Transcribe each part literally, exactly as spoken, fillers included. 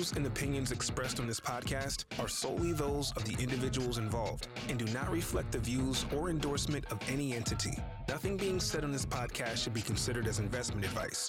views and opinions expressed on this podcast are solely those of the individuals involved and do not reflect the views or endorsement of any entity. Nothing being said on this podcast should be considered as investment advice.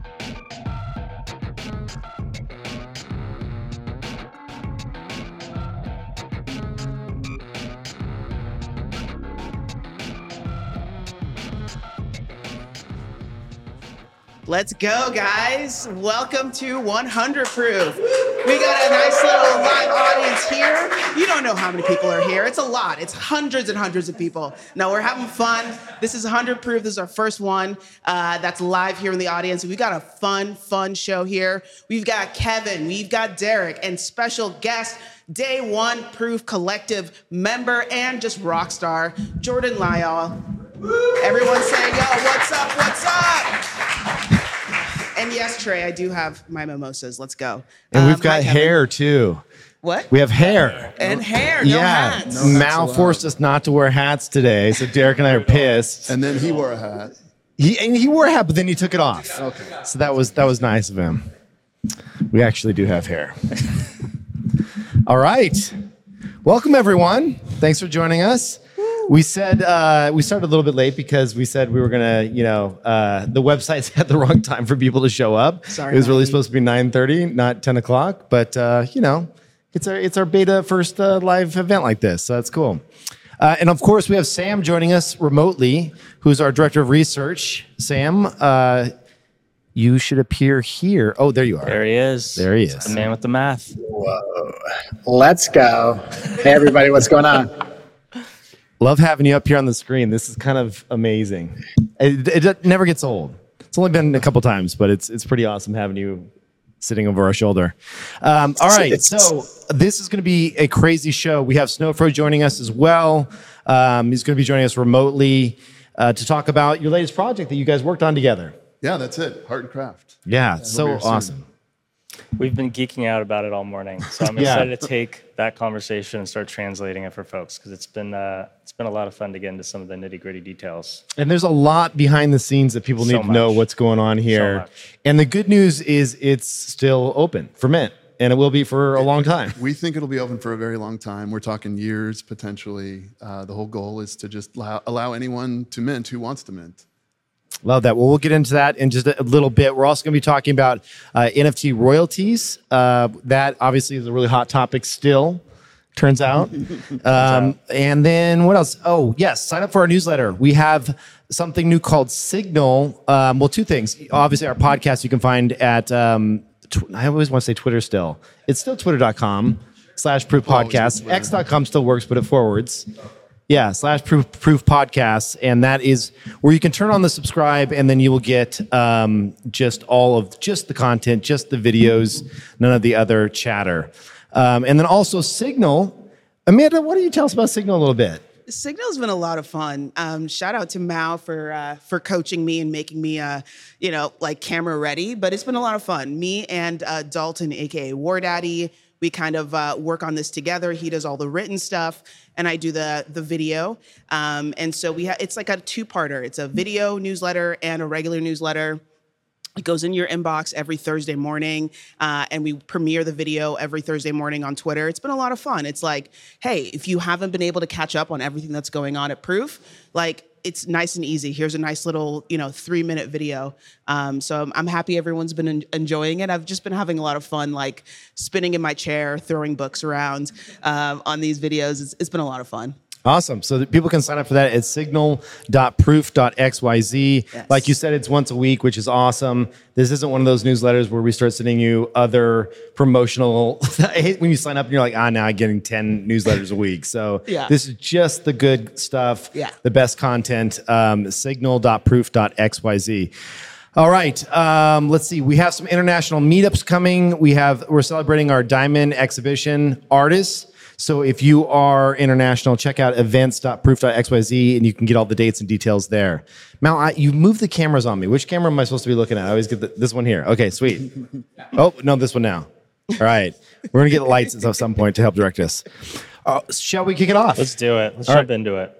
Let's go, guys. Welcome to one hundred Proof. We got a nice little live audience here. You don't know how many people are here. It's a lot. It's hundreds and hundreds of people. No, we're having fun. This is one hundred Proof. This is our first one uh, that's live here in the audience. We've got a fun, fun show here. We've got Kevin. We've got Derek. And special guest, Day One Proof Collective member and just rock star, Jordan Lyall. Everyone say, yo, what's up, what's up? And yes, Trey, I do have my mimosas. Let's go. And we've um, got hi, hair, too. What? We have hair. And hair, no yeah. hats. No Mal forced us not to wear hats today, so Derek and I are pissed. And then he wore a hat. He and he wore a hat, but then he took it off. Okay. So that was that was nice of him. We actually do have hair. All right. Welcome, everyone. Thanks for joining us. We said uh, we started a little bit late because we said we were gonna, you know, uh, the website's at the wrong time for people to show up. Sorry, it was really Mikey. supposed to be nine thirty, not ten o'clock. But uh, you know, it's our it's our beta first uh, live event like this, so that's cool. Uh, and of course, we have Sam joining us remotely, who's our director of research. Sam, uh, you should appear here. Oh, there you are. There he is. There he is. The man with the math. Whoa. Let's go. Hey, everybody, what's going on? Love having you up here on the screen. This is kind of amazing. It, it, it never gets old. It's only been a couple times, but it's it's pretty awesome having you sitting over our shoulder. Um, all right, so this is going to be a crazy show. We have Snowfro joining us as well. Um, he's going to be joining us remotely uh, to talk about your latest project that you guys worked on together. Yeah, that's it. Heart and Craft. Yeah, It'll so be here soon. awesome. We've been geeking out about it all morning, so I'm Yeah. excited to take that conversation and start translating it for folks because it's been uh, it's been a lot of fun to get into some of the nitty gritty details. And there's a lot behind the scenes that people So need to know much. what's going on here. much. And the good news is it's still open for mint, and it will be for a long time. We think it'll be open for a very long time. We're talking years, potentially. Uh, the whole goal is to just allow, allow anyone to mint who wants to mint. Love that. Well, we'll get into that in just a little bit. We're also going to be talking about uh, N F T royalties. Uh, that obviously is a really hot topic still, turns out. um, and then what else? Oh, yes. Sign up for our newsletter. We have something new called Signal. Um, well, two things. Obviously, our podcast you can find at, um, tw- I always want to say Twitter still. It's still twitter.com slash proof podcast. X dot com still works, but it forwards. Yeah, slash proof, proof podcasts. And that is where you can turn on the subscribe and then you will get um, just all of just the content, just the videos, none of the other chatter. Um, and then also Signal. Amanda, why don't you tell us about Signal a little bit? Signal's been a lot of fun. Um, shout out to Mao for uh, for coaching me and making me, uh, you know, like camera ready. But it's been a lot of fun. Me and uh, Dalton, aka War Daddy, we kind of uh, work on this together. He does all the written stuff, and I do the the video. Um, and so we ha- it's like a two-parter. It's a video newsletter and a regular newsletter. It goes in your inbox every Thursday morning, uh, and we premiere the video every Thursday morning on Twitter. It's been a lot of fun. It's like, hey, if you haven't been able to catch up on everything that's going on at Proof, like, it's nice and easy. Here's a nice little, you know, three minute video. Um, so I'm, I'm happy everyone's been en- enjoying it. I've just been having a lot of fun, like spinning in my chair, throwing books around um, on these videos. It's, it's been a lot of fun. Awesome. So that people can sign up for that at signal dot proof dot x y z. Yes. Like you said, it's once a week, which is awesome. This isn't one of those newsletters where we start sending you other promotional. I hate when you sign up and you're like, ah, now I'm getting ten newsletters a week. So Yeah. this is just the good stuff, Yeah. the best content, um, signal dot proof dot x y z. All right. Um, let's see. We have some international meetups coming. We have, we're celebrating our Diamond exhibition artists. So if you are international, check out events dot proof dot x y z and you can get all the dates and details there. Mal, I, you moved the cameras on me. Which camera am I supposed to be looking at? I always get the, this one here. Okay, sweet. Oh, no, this one now. All right. We're going to get lights at some point to help direct us. Uh, shall we kick it off? Let's do it. Let's All jump right. into it.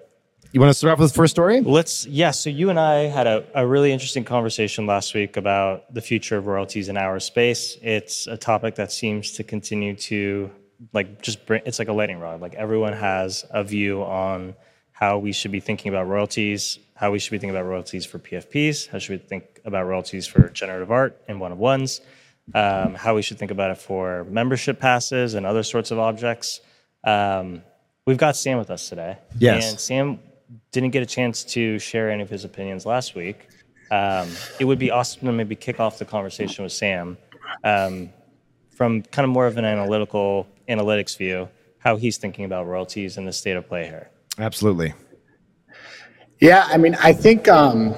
You want to start off with the first story? Let's, yeah. So you and I had a, a really interesting conversation last week about the future of royalties in our space. It's a topic that seems to continue to like just bring, it's like a lightning rod. Like everyone has a view on how we should be thinking about royalties, how we should be thinking about royalties for P F Ps, how should we think about royalties for generative art and one-of-ones, um, how we should think about it for membership passes and other sorts of objects. Um, we've got Sam with us today. Yes. And Sam didn't get a chance to share any of his opinions last week. Um, it would be awesome to maybe kick off the conversation with Sam um, from kind of more of an analytical analytics view, how he's thinking about royalties and the state of play here. Absolutely. Yeah, I mean, I think um,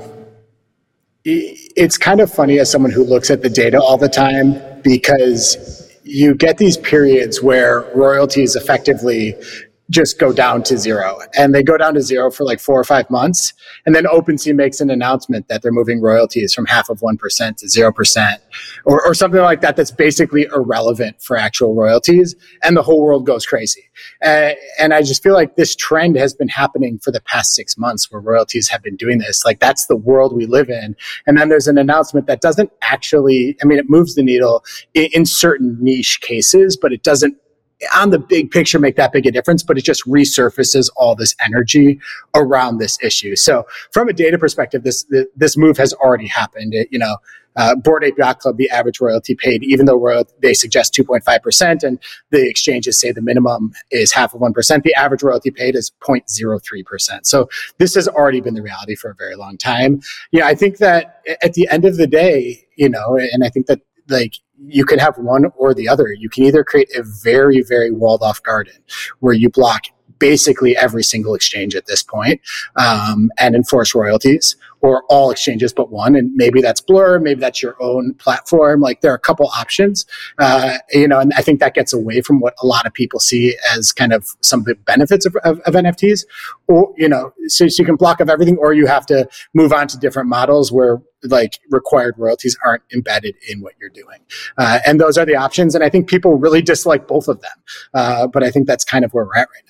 it's kind of funny as someone who looks at the data all the time, because you get these periods where royalties effectively just go down to zero, and they go down to zero for like four or five months. And then OpenSea makes an announcement that they're moving royalties from half of one percent to zero percent or, or something like that. That's basically irrelevant for actual royalties. And the whole world goes crazy. Uh, and I just feel like this trend has been happening for the past six months where royalties have been doing this. Like that's the world we live in. And then there's an announcement that doesn't actually, I mean, it moves the needle in, in certain niche cases, but it doesn't on the big picture make that big a difference, but it just resurfaces all this energy around this issue. So from a data perspective, this this move has already happened. It, you know, uh, Bored Ape Yacht Club, the average royalty paid, even though royalty, they suggest two point five percent and the exchanges say the minimum is half of one percent, the average royalty paid is zero point zero three percent. So this has already been the reality for a very long time. Yeah, I think that at the end of the day, you know, and I think that like you can have one or the other. You can either create a very, very walled off garden where you block basically every single exchange at this point um, and enforce royalties, or all exchanges but one. And maybe that's Blur, maybe that's your own platform. Like there are a couple options, uh, you know, and I think that gets away from what a lot of people see as kind of some of the benefits of, of, of N F Ts. Or, you know, so, so you can block of everything, or you have to move on to different models where like required royalties aren't embedded in what you're doing. Uh, and those are the options. And I think people really dislike both of them. Uh, but I think that's kind of where we're at right now.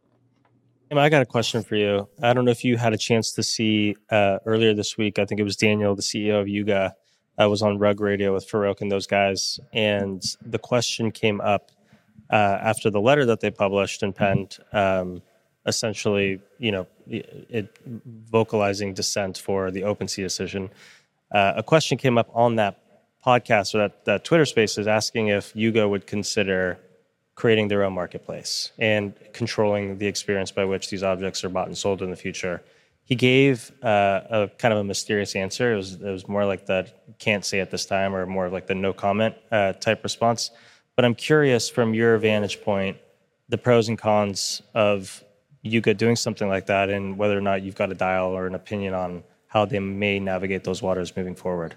I got a question for you. I don't know if you had a chance to see uh, earlier this week. I think it was Daniel, the C E O of Yuga, uh, was on Rug Radio with Farouk and those guys. And the question came up uh, after the letter that they published and penned, um, essentially, you know, it, it vocalizing dissent for the OpenSea decision. Uh, a question came up on that podcast or that, that Twitter Spaces asking if Yuga would consider creating their own marketplace and controlling the experience by which these objects are bought and sold in the future. He gave uh, a kind of a mysterious answer. It was it was more like the can't say at this time, or more of like the no comment uh, type response. But I'm curious from your vantage point, the pros and cons of Yuga doing something like that, and whether or not you've got a dial or an opinion on how they may navigate those waters moving forward.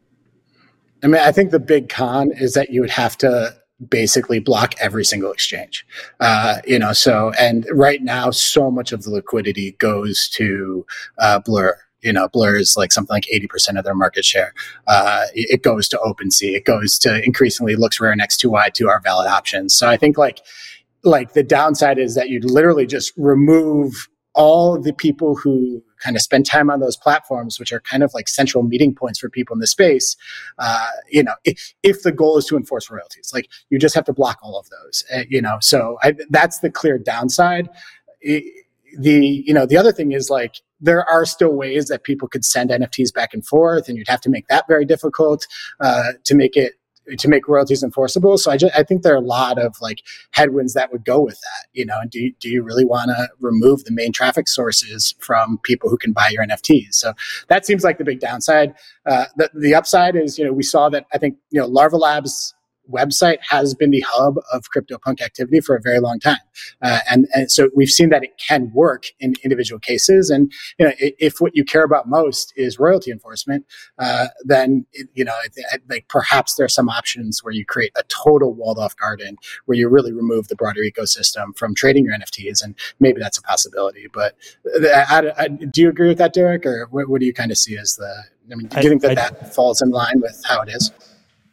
I mean, I think the big con is that you would have to basically block every single exchange. Uh, you know, so, and right now, so much of the liquidity goes to uh, Blur. You know, Blur is like something like eighty percent of their market share. Uh, it goes to OpenSea. It goes to increasingly looks rare next two wide to our valid options. So I think like, like the downside is that you'd literally just remove all of the people who kind of spend time on those platforms, which are kind of like central meeting points for people in the space. Uh, you know, if, if the goal is to enforce royalties, like you just have to block all of those, uh, you know, so I, that's the clear downside. It, the, you know, the other thing is like, there are still ways that people could send N F Ts back and forth, and you'd have to make that very difficult uh, to make it to make royalties enforceable. So I just, I think there are a lot of like headwinds that would go with that, you know, and do you, do you really want to remove the main traffic sources from people who can buy your N F Ts? So that seems like the big downside. Uh, the, the upside is, you know, we saw that I think, you know, Larva Labs website has been the hub of CryptoPunk activity for a very long time. Uh, and, and so we've seen that it can work in individual cases. And, you know, if, if what you care about most is royalty enforcement, uh, then, it, you know, like perhaps there are some options where you create a total walled off garden where you really remove the broader ecosystem from trading your N F Ts. And maybe that's a possibility. But I, I, do you agree with that, Derek? Or what, what do you kind of see as the, I mean, do you I, think that I, that falls in line with how it is?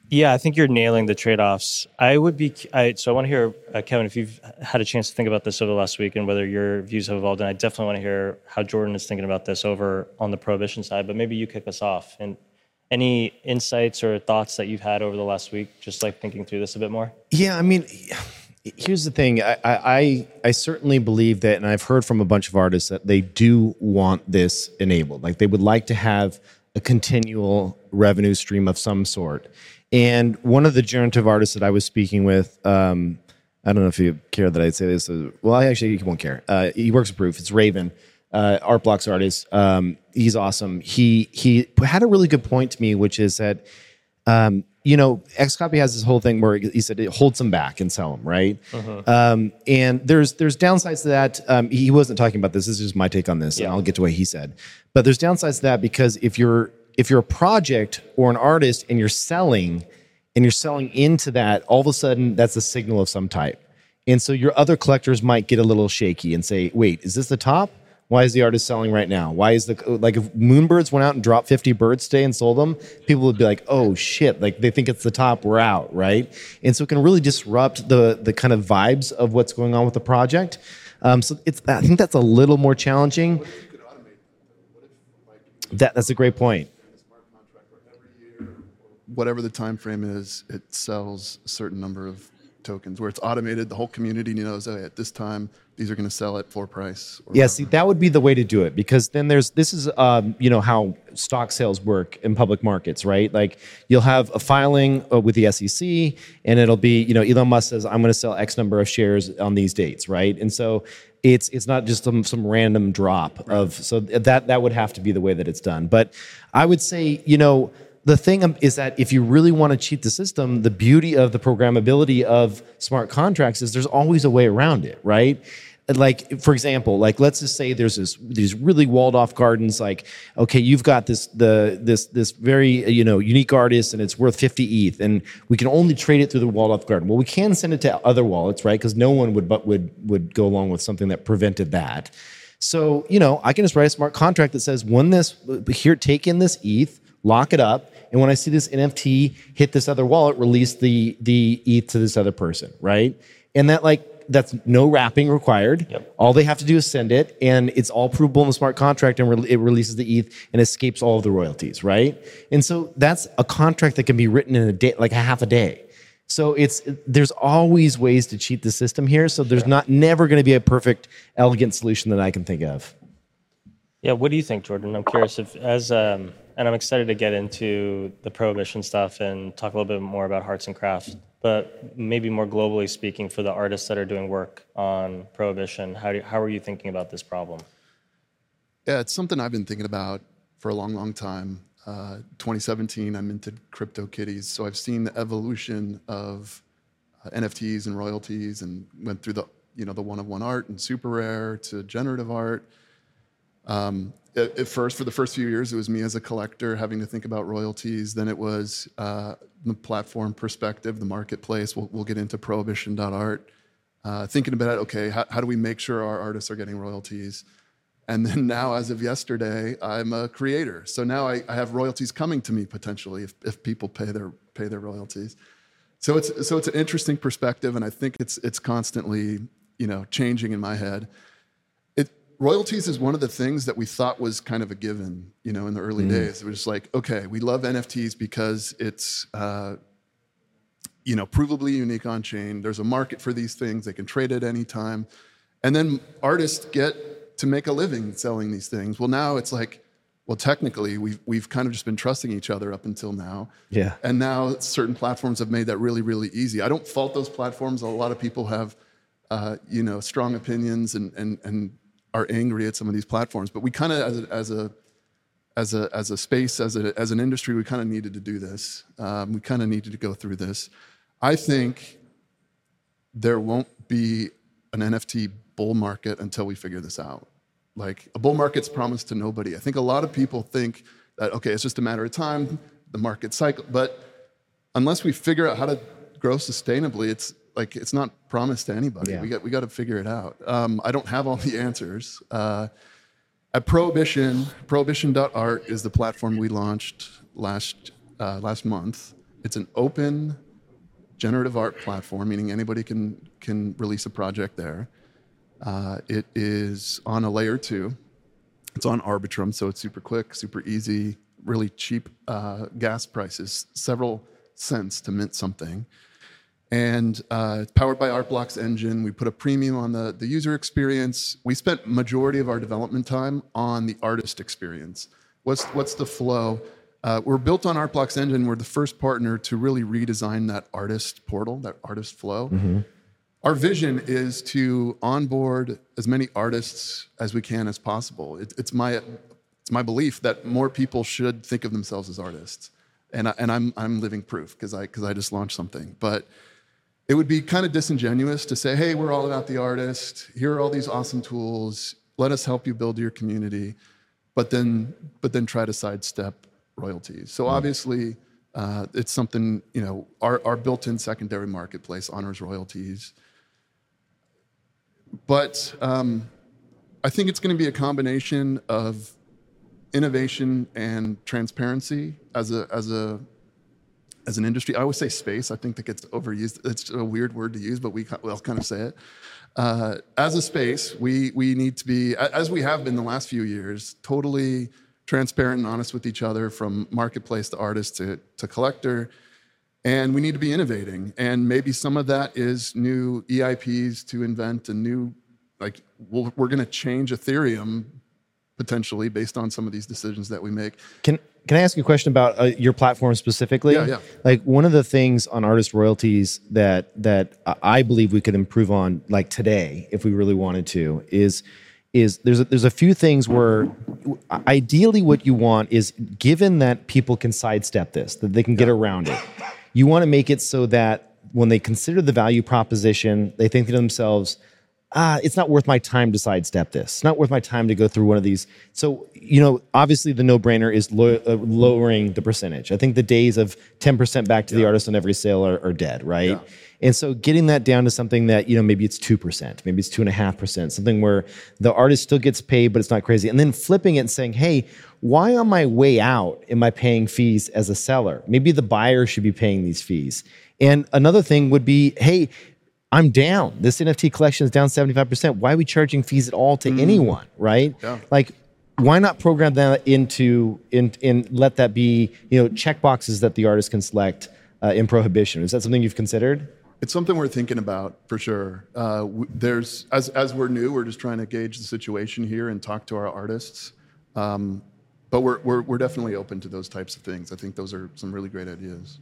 Yeah, I think you're nailing the trade-offs. I would be I, so I want to hear uh, Kevin, if you've had a chance to think about this over the last week and whether your views have evolved. And I definitely want to hear how Jordan is thinking about this over on the Prohibition side. But maybe you kick us off. And any insights or thoughts that you've had over the last week, just like thinking through this a bit more? Yeah, I mean, here's the thing. I, I I certainly believe that, and I've heard from a bunch of artists that they do want this enabled. Like they would like to have a continual revenue stream of some sort. And one of the generative artists that I was speaking with, um, I don't know if you care that I'd say this. Uh, well, I actually he won't care. Uh, he works with Proof. It's Raven, uh, Art Blocks artist. Um, he's awesome. He he had a really good point to me, which is that um, you know, Xcopy has this whole thing where he said it holds them back and sell them, right? Uh-huh. Um, and there's there's downsides to that. Um, he wasn't talking about this. This is just my take on this, yeah. And I'll get to what he said. But there's downsides to that because if you're if you're a project or an artist and you're selling and you're selling into that, all of a sudden that's a signal of some type. And so your other collectors might get a little shaky and say, wait, is this the top? Why is the artist selling right now? Why is the, like if Moonbirds went out and dropped fifty birds today and sold them, people would be like, oh shit, like they think it's the top, we're out, right? And so it can really disrupt the the kind of vibes of what's going on with the project. Um, so it's, I think that's a little more challenging. That, that's a great point. Whatever the time frame is, it sells a certain number of tokens where it's automated. The whole community knows, oh, at this time, these are going to sell at floor price. Or yeah, whatever. See, that would be the way to do it because then there's, this is, um, you know, how stock sales work in public markets, right? Like you'll have a filing uh, with the S E C and it'll be, you know, Elon Musk says, I'm going to sell X number of shares on these dates, right? And so it's it's not just some, some random drop right. of, so that that would have to be the way that it's done. But I would say, you know, the thing is that if you really want to cheat the system, the beauty of the programmability of smart contracts is there's always a way around it, right? Like, for example, like let's just say there's this these really walled off gardens. Like, okay, you've got this the this this very you know unique artist, and it's worth fifty E T H, and we can only trade it through the walled off garden. Well, we can send it to other wallets, right? Because no one would but would would go along with something that prevented that. So you know, I can just write a smart contract that says, when this here, take in this E T H, lock it up. And when I see this N F T hit this other wallet, release the the E T H to this other person, right? And that like that's no wrapping required. Yep. All they have to do is send it, and it's all provable in the smart contract, and re- it releases the E T H and escapes all of the royalties, right? And so that's a contract that can be written in a day, like a half a day. So it's there's always ways to cheat the system here. So there's not never going to be a perfect, elegant solution that I can think of. Yeah, what do you think, Jordan? I'm curious if as um, and I'm excited to get into the Prohibition stuff and talk a little bit more about Hearts and Crafts, but maybe more globally speaking for the artists that are doing work on Prohibition, how do, how are you thinking about this problem? Yeah, it's something I've been thinking about for a long, long time. Uh, twenty seventeen, I minted CryptoKitties, so I've seen the evolution of uh, N F Ts and royalties, and went through the you know the one of one art and super rare to generative art. Um, at, at first, for the first few years, it was me as a collector having to think about royalties. Then it was uh, the platform perspective, the marketplace. We'll, we'll get into prohibition dot art. Uh, thinking about, okay, how, how do we make sure our artists are getting royalties? And then now, as of yesterday, I'm a creator. So now I, I have royalties coming to me potentially if, if people pay their pay their royalties. So it's so it's an interesting perspective, and I think it's it's constantly you know changing in my head. Royalties is one of the things that we thought was kind of a given, you know, in the early mm. days. It was just like, okay, we love N F Ts because it's, uh, you know, provably unique on chain. There's a market for these things. They can trade at any time. And then artists get to make a living selling these things. Well, now it's like, well, technically, we've, we've kind of just been trusting each other up until now. Yeah. And now certain platforms have made that really, really easy. I don't fault those platforms. A lot of people have, uh, you know, strong opinions and, and, and, are angry at some of these platforms, but we kind of, as a, as a as a as a space, as a as an industry, we kind of needed to do this. Um, we kind of needed to go through this. I think there won't be an N F T bull market until we figure this out. Like a bull market's promised to nobody. I think a lot of people think that okay, it's just a matter of time, the market cycle. But unless we figure out how to grow sustainably, it's like it's not promised to anybody. Yeah. We got we got to figure it out. Um, I don't have all the answers. Uh, at Prohibition, prohibition dot art is the platform we launched last uh, last month. it's an open generative art platform, meaning anybody can can release a project there. Uh, it is on a layer two. It's on Arbitrum, so it's super quick, super easy, really cheap uh, gas prices, several cents to mint something. And uh, it's powered by ArtBlock's engine. We put a premium on the, the user experience. We spent majority of our development time on the artist experience. What's, what's the flow? Uh, we're built on ArtBlock's engine. We're the first partner to really redesign that artist portal, that artist flow. Mm-hmm. Our vision is to onboard as many artists as we can as possible. It, it's my it's my belief that more people should think of themselves as artists, and I, and I'm I'm living proof because I because I just launched something. But it would be kind of disingenuous to say, hey, we're all about the artist. Here are all these awesome tools. Let us help you build your community, but then but then try to sidestep royalties. So obviously, uh, it's something, you know, our our built-in secondary marketplace honors royalties. But um, I think it's going to be a combination of innovation and transparency as a as a as an industry. I always say space. I think that gets overused. It's a weird word to use, but we well kind of say it. Uh, as a space, we we need to be, as we have been the last few years, totally transparent and honest with each other, from marketplace to artist to to collector. And we need to be innovating. And maybe some of that is new E I Ps to invent a new, like, we'll, we're going to change Ethereum potentially based on some of these decisions that we make. Can Can I ask you a question about uh, your platform specifically? Yeah, yeah. Like, one of the things on artist royalties that that I believe we could improve on, like today, if we really wanted to, is is there's a, there's a few things where ideally what you want is, given that people can sidestep this, that they can get around it, you want to make it so that when they consider the value proposition, they think to themselves, ah, it's not worth my time to sidestep this. It's not worth my time to go through one of these. So, you know, obviously the no-brainer is lo- uh, lowering the percentage. I think the days of ten percent back to yeah. the artist on every sale are, are dead, right? Yeah. And so getting that down to something that, you know, maybe it's two percent, maybe it's two point five percent, something where the artist still gets paid, but it's not crazy. And then flipping it and saying, hey, why on my way out am I paying fees as a seller? Maybe the buyer should be paying these fees. And another thing would be, hey, I'm down. This N F T collection is down seventy-five percent. Why are we charging fees at all to mm. anyone, right? Yeah. Like, why not program that into, in, in let that be, you know, check boxes that the artist can select uh, in prohibition? Is that something you've considered? It's something we're thinking about for sure. Uh, w- there's as as we're new, we're just trying to gauge the situation here and talk to our artists. Um, but we're we're we're definitely open to those types of things. I think those are some really great ideas.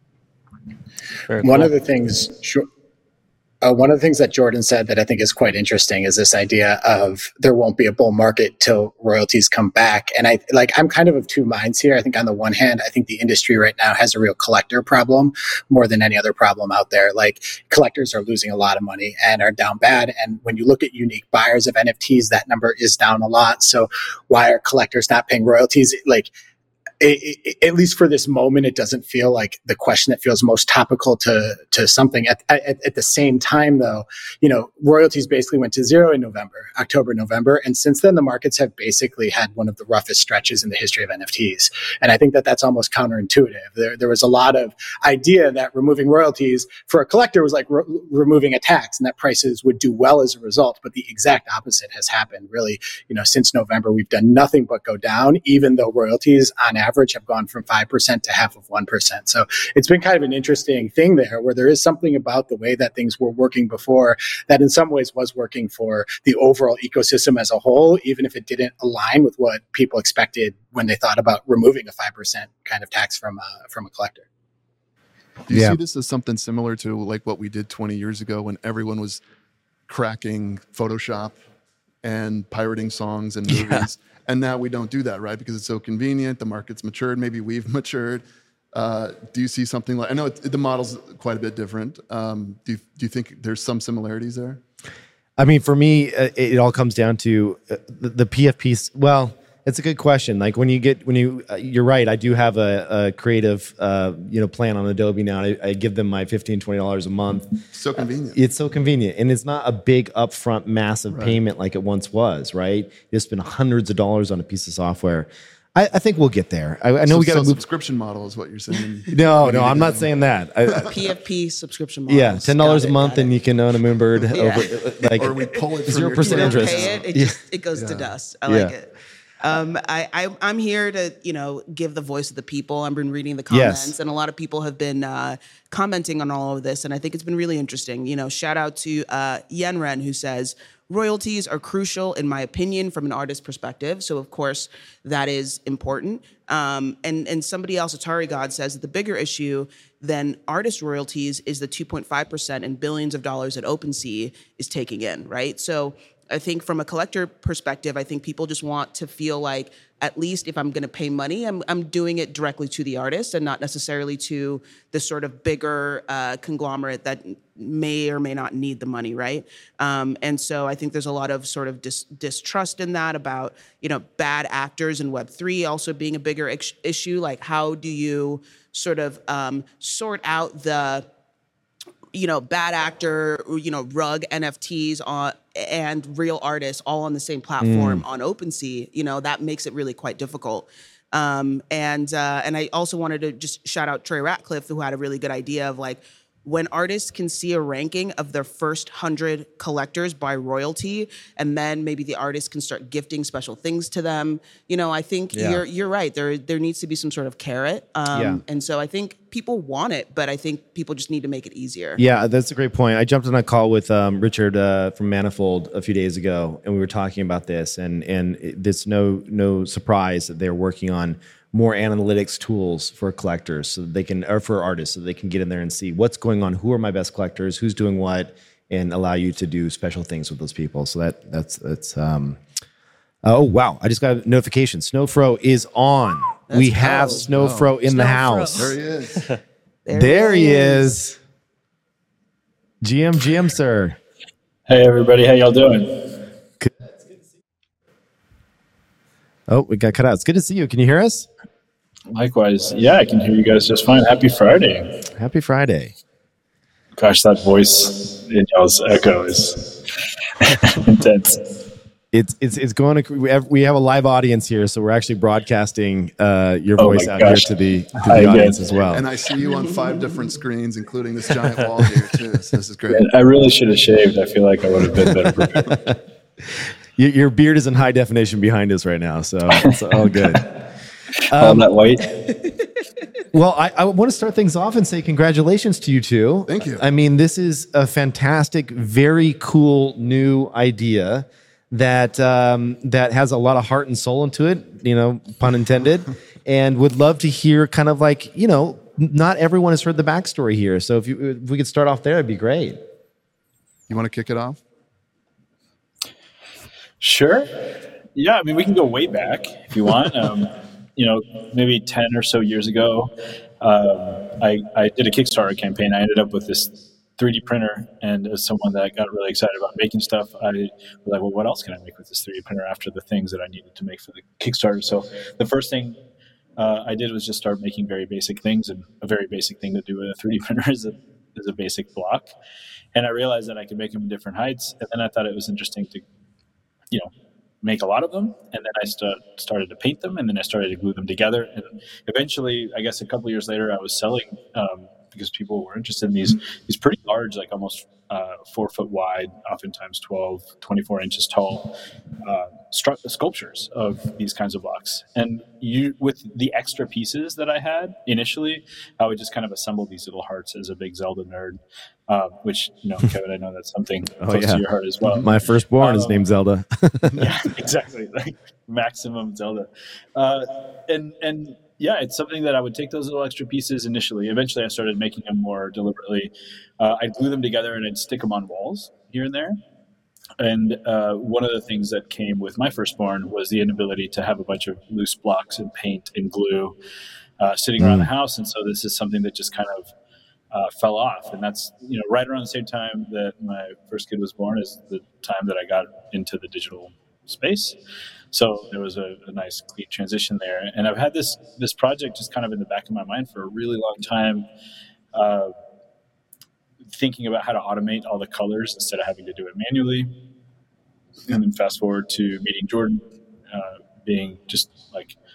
Very One cool. of the things. Sure. Uh, one of the things that Jordan said that I think is quite interesting is this idea of there won't be a bull market till royalties come back. And I like, I'm kind of of two minds here. I think on the one hand, I think the industry right now has a real collector problem more than any other problem out there. Like, collectors are losing a lot of money and are down bad. And when you look at unique buyers of N F Ts, that number is down a lot. So why are collectors not paying royalties? Like, It, it, at least for this moment, it doesn't feel like the question that feels most topical to to something. At, at, at the same time, though, you know, royalties basically went to zero in November, October, November. And since then, the markets have basically had one of the roughest stretches in the history of N F Ts. And I think that that's almost counterintuitive. There, there was a lot of idea that removing royalties for a collector was like re- removing a tax, and that prices would do well as a result. But the exact opposite has happened. Really, you know, since November, we've done nothing but go down, even though royalties on average have gone from five percent to half of one percent. So it's been kind of an interesting thing there, where there is something about the way that things were working before that in some ways was working for the overall ecosystem as a whole, even if it didn't align with what people expected when they thought about removing a five percent kind of tax from a, from a collector. Do you yeah. see this as something similar to like what we did twenty years ago when everyone was cracking Photoshop and pirating songs and movies? Yeah. And now we don't do that, right? Because it's so convenient. The market's matured. Maybe we've matured. Uh, do you see something like? I know it, the model's quite a bit different. Um, do you, do you think there's some similarities there? I mean, for me, uh, it, it all comes down to uh, the, the P F Ps. Well, it's a good question. Like when you get when you, uh, you're right. I do have a, a creative, uh, you know, plan on Adobe now. I, I give them my fifteen, twenty dollars a month. So convenient. Uh, it's so convenient, and it's not a big upfront, massive right. payment like it once was. Right? You spend hundreds of dollars on a piece of software. I, I think we'll get there. I, I know so, we got to so move. subscription model is what you're saying. No, no, I'm not saying that. I, I, P F P subscription model. yeah, ten dollars a month, and you can own a Moonbird Yeah. over like Or we pull it from zero your percent You don't interest. pay it, it Yeah. just it goes to Yeah. dust. I Yeah. like it. Um, I, I I'm here to you know give the voice of the people. I've been reading the comments, Yes. and a lot of people have been uh, commenting on all of this, and I think it's been really interesting. You know, shout out to uh, Yenren, who says royalties are crucial, in my opinion, from an artist perspective. So of course that is important. Um, and and somebody else, Atari God, says that the bigger issue than artist royalties is the two point five percent and billions of dollars that OpenSea is taking in. Right, so. I think from a collector perspective, I think people just want to feel like at least if I'm going to pay money, I'm I'm doing it directly to the artist and not necessarily to the sort of bigger uh, conglomerate that may or may not need the money, right? Um, and so I think there's a lot of sort of dis- distrust in that about, you know, bad actors in Web three also being a bigger ex- issue. Like, how do you sort of um, sort out the you know, bad actor, you know, rug N F Ts on and real artists all on the same platform mm. on OpenSea, you know, that makes it really quite difficult. Um, and uh, and I also wanted to just shout out Trey Ratcliffe, who had a really good idea of like, when artists can see a ranking of their first hundred collectors by royalty, and then maybe the artist can start gifting special things to them. You know, I think yeah. you're you're right. There there needs to be some sort of carrot, um, yeah. and so I think people want it, but I think people just need to make it easier. Yeah, that's a great point. I jumped on a call with um, Richard uh, from Manifold a few days ago, and we were talking about this, and and it's no no surprise that they're working on more analytics tools for collectors so that they can, or for artists, so they can get in there and see what's going on, who are my best collectors, who's doing what, and allow you to do special things with those people. So that that's that's. Um, oh wow! I just got a notification. Snowfro is on. Let's we go. have Snowfro in Snowfro. the house. There he is. there, there he is. is. G M, G M, sir. Hey everybody, how y'all doing? Oh, we got cut out. It's good to see you. Can you hear us? Likewise. Yeah, I can hear you guys just fine. Happy Friday. Happy Friday. Gosh, that voice in y'all's echo is intense. It's it's it's going to. We have we have a live audience here, so we're actually broadcasting uh, your oh voice out gosh. here to the to the audience as well. And I see you on five different screens, including this giant wall here too. So this is great. I really should have shaved. I feel like I would have been better prepared. Your beard is in high definition behind us right now, so it's all good. All um, that white. Well, I, I want to start things off and say congratulations to you two. Thank you. I mean, this is a fantastic, very cool new idea that um, that has a lot of heart and soul into it, you know, pun intended, and would love to hear kind of like, you know, not everyone has heard the backstory here. So if, you, if we could start off there, it'd be great. You want to kick it off? Sure. Yeah, I mean, we can go way back if you want. Um, you know, maybe ten or so years ago, um, I, I did a Kickstarter campaign. I ended up with this three D printer, and as someone that got really excited about making stuff, I was like, well, what else can I make with this three D printer after the things that I needed to make for the Kickstarter? So the first thing uh, I did was just start making very basic things, and a very basic thing to do with a three D printer is a, is a basic block. And I realized that I could make them in different heights, and then I thought it was interesting to you know, make a lot of them. And then I st- started to paint them, and then I started to glue them together. And eventually, I guess a couple years later, I was selling um, because people were interested in these, these pretty large, like almost uh, four foot wide, oftentimes twelve, twenty-four inches tall uh, stru- sculptures of these kinds of blocks. And you, with the extra pieces that I had initially, I would just kind of assemble these little hearts as a big Zelda nerd. Uh, which, you know, Kevin, I know that's something oh, close yeah. to your heart as well. My firstborn um, is named Zelda. Yeah, exactly. Like maximum Zelda. Uh, and, and yeah, it's something that I would take those little extra pieces initially. Eventually, I started making them more deliberately. Uh, I'd glue them together and I'd stick them on walls here and there. And uh, one of the things that came with my firstborn was the inability to have a bunch of loose blocks and paint and glue uh, sitting mm. around the house. And so this is something that just kind of Uh, fell off. And that's, you know, right around the same time that my first kid was born is the time that I got into the digital space. So there was a, a nice clean transition there. And I've had this, this project just kind of in the back of my mind for a really long time, uh, thinking about how to automate all the colors instead of having to do it manually. And then fast forward to meeting Jordan, uh, being just like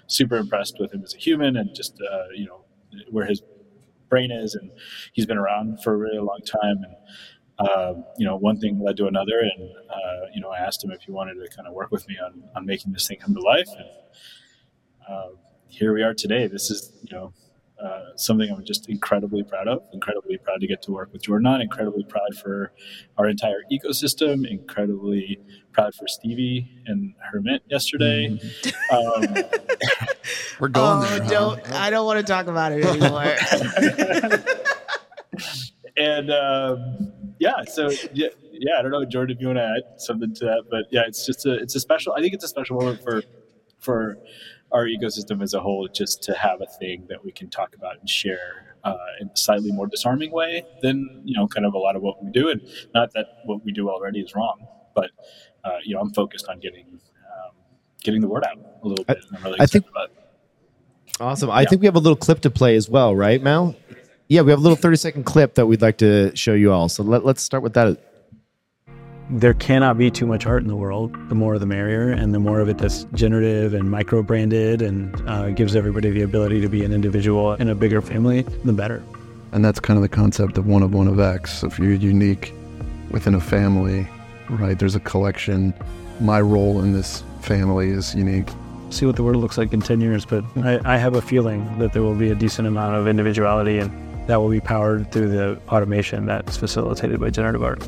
super impressed with him as a human and just uh, you know where his brain is, and he's been around for a really long time. And uh, you know, one thing led to another, and uh, you know, I asked him if he wanted to kind of work with me on on making this thing come to life. And uh, here we are today. This is you know. Uh, something I'm just incredibly proud of, incredibly proud to get to work with Jordan on, incredibly proud for our entire ecosystem, incredibly proud for Stevie and Hermit yesterday. Mm-hmm. Um, We're going oh, there. Don't, huh? I don't want to talk about it anymore. and um, yeah, so yeah, yeah, I don't know, Jordan, if you want to add something to that, but yeah, it's just a, it's a special, I think it's a special moment for, for, our ecosystem as a whole, just to have a thing that we can talk about and share uh, in a slightly more disarming way than, you know, kind of a lot of what we do. And not that what we do already is wrong, but, uh, you know, I'm focused on getting um, getting the word out a little bit. And I'm really I excited think, about it. Awesome. I yeah. think we have a little clip to play as well, right, Mal? Yeah, we have a little thirty second clip that we'd like to show you all. So let, let's start with that. There cannot be too much art in the world. The more the merrier, and the more of it that's generative and micro-branded and uh, gives everybody the ability to be an individual in a bigger family, the better. And that's kind of the concept of one of one of X. If you're unique within a family, right, there's a collection. My role in this family is unique. See what the world looks like in ten years, but I, I have a feeling that there will be a decent amount of individuality, and that will be powered through the automation that's facilitated by generative art.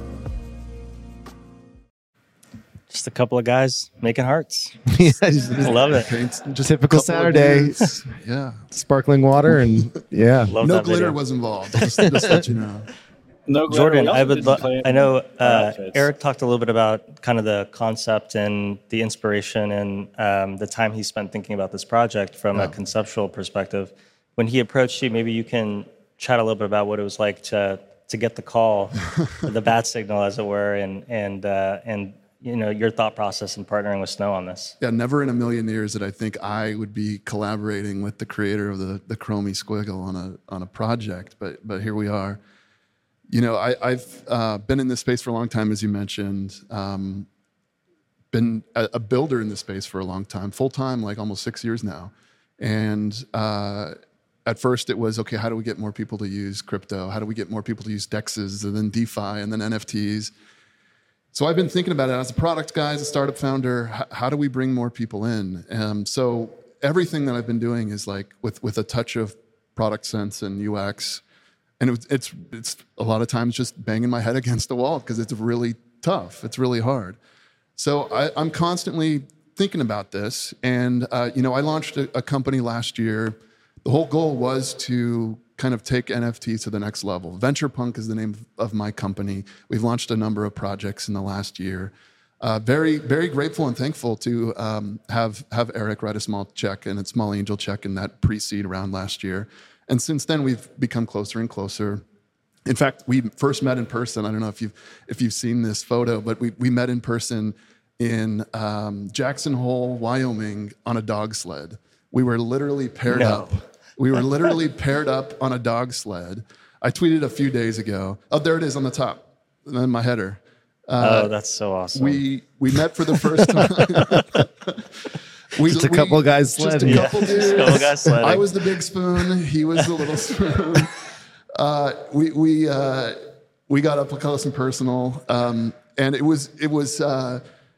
Just a couple of guys making hearts. yeah, just, I love it. Just typical Saturday. Yeah. Sparkling water and yeah. Love no glitter video. Was involved. Just, just let you know. No glitter. Jordan, I would. Lo- I know uh, Eric talked a little bit about kind of the concept and the inspiration and um, the time he spent thinking about this project from yeah. a conceptual perspective. When he approached you, maybe you can chat a little bit about what it was like to to get the call, the bat signal, as it were, and and uh, and. you know, your thought process in partnering with Snow on this. Yeah, never in a million years did I think I would be collaborating with the creator of the the Chromie Squiggle on a on a project, but but here we are. You know, I, I've uh, been in this space for a long time, as you mentioned. Um, been a, a builder in this space for a long time, full time, like almost six years now. And uh, at first, it was okay. How do we get more people to use crypto? How do we get more people to use DEXs, and then DeFi, and then N F Ts? So I've been thinking about it as a product guy, as a startup founder. How, how do we bring more people in? Um, so everything that I've been doing is like with with a touch of product sense and U X, and it, it's it's a lot of times just banging my head against the wall because it's really tough. It's really hard. So I, I'm constantly thinking about this, and uh, you know, I launched a, a company last year. The whole goal was to kind of take N F Ts to the next level. VenturePunk is the name of my company. We've launched a number of projects in the last year. Uh, very, very grateful and thankful to um, have have Eric write a small check and a small angel check in that pre-seed round last year. And since then, we've become closer and closer. In fact, we first met in person. I don't know if you've if you've seen this photo, but we we met in person in um, Jackson Hole, Wyoming, on a dog sled. We were literally paired no. up. We were literally paired up on a dog sled. I tweeted a few days ago. Oh, there it is on the top, and then my header. Uh, oh, that's so awesome. We we met for the first time. we, just a couple we, of guys sledding. Just a couple, yeah. dudes. Just a couple guys sledding. I was the big spoon. He was the little spoon. Uh, we we uh, we got up close and personal, um, and it was it was. Uh,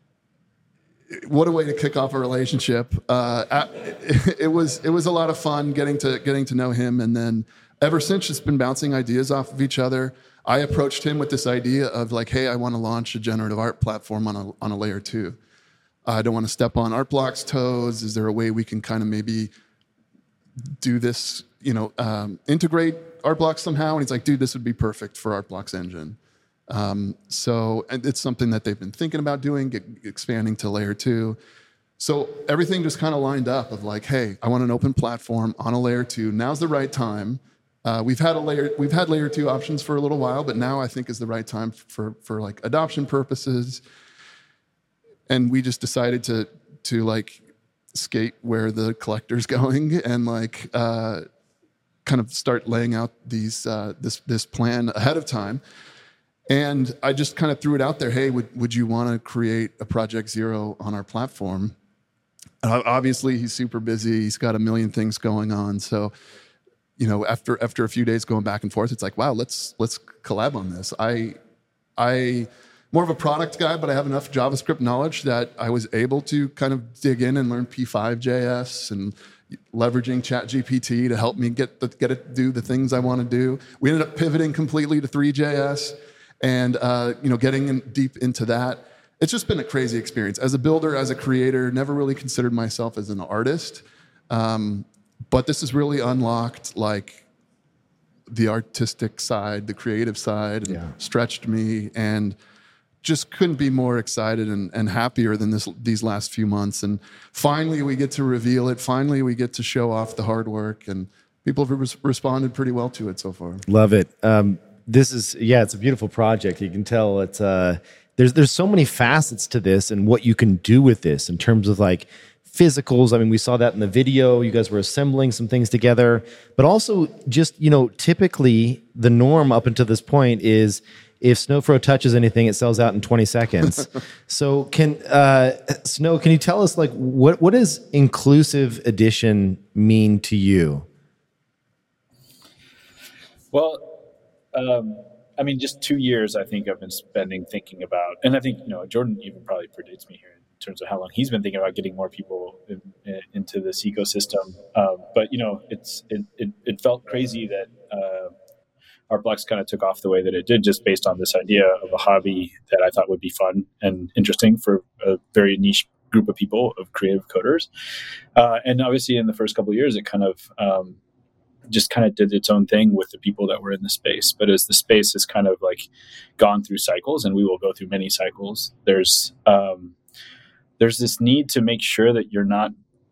What a way to kick off a relationship! Uh, it, it was it was a lot of fun getting to getting to know him, and then ever since, just been bouncing ideas off of each other. I approached him with this idea of like, hey, I want to launch a generative art platform on a on a layer two. I don't want to step on Artblock's toes. Is there a way we can kind of maybe do this? You know, um, integrate Artblock somehow? And he's like, dude, this would be perfect for Artblock's engine. Um, so and it's something that they've been thinking about doing, get, expanding to layer two. So everything just kind of lined up of like, hey, I want an open platform on a layer two. Now's the right time. Uh, we've had a layer, we've had layer two options for a little while, but now I think is the right time for for like adoption purposes. And we just decided to to like skate where the collector's going and like uh, kind of start laying out these uh, this this plan ahead of time. And I just kind of threw it out there. Hey, would would you want to create a Project Zero on our platform? Uh, obviously, he's super busy. He's got a million things going on. So, you know, after after a few days going back and forth, it's like, wow, let's let's collab on this. I I more of a product guy, but I have enough JavaScript knowledge that I was able to kind of dig in and learn P five J S and leveraging ChatGPT to help me get the, get it do the things I want to do. We ended up pivoting completely to three J S and uh, you know, getting in deep into that. It's just been a crazy experience. As a builder, as a creator, never really considered myself as an artist. Um, but this has really unlocked like the artistic side, the creative side, and yeah. stretched me, and just couldn't be more excited and, and happier than this these last few months. And finally, we get to reveal it. Finally, we get to show off the hard work, and people have res- responded pretty well to it so far. Love it. Um, this is, yeah, it's a beautiful project. You can tell it's, uh, there's, there's so many facets to this and what you can do with this in terms of like physicals. I mean, we saw that in the video. You guys were assembling some things together, but also just, you know, typically the norm up until this point is if Snowfro touches anything, it sells out in twenty seconds. So can, uh, Snow, can you tell us like what, what does inclusive edition mean to you? Well, um, I mean, just two years, I think I've been spending thinking about, and I think, you know, Jordan even probably predates me here in terms of how long he's been thinking about getting more people in, in, into this ecosystem. Um, but, you know, it's, it, it, it felt crazy that, uh, Artblocks kind of took off the way that it did, just based on this idea of a hobby that I thought would be fun and interesting for a very niche group of people, of creative coders. Uh, and obviously in the first couple of years, it kind of um, just kind of did its own thing with the people that were in the space. But as the space has kind of like gone through cycles, and we will go through many cycles, there's um, there's this need to make sure that you're not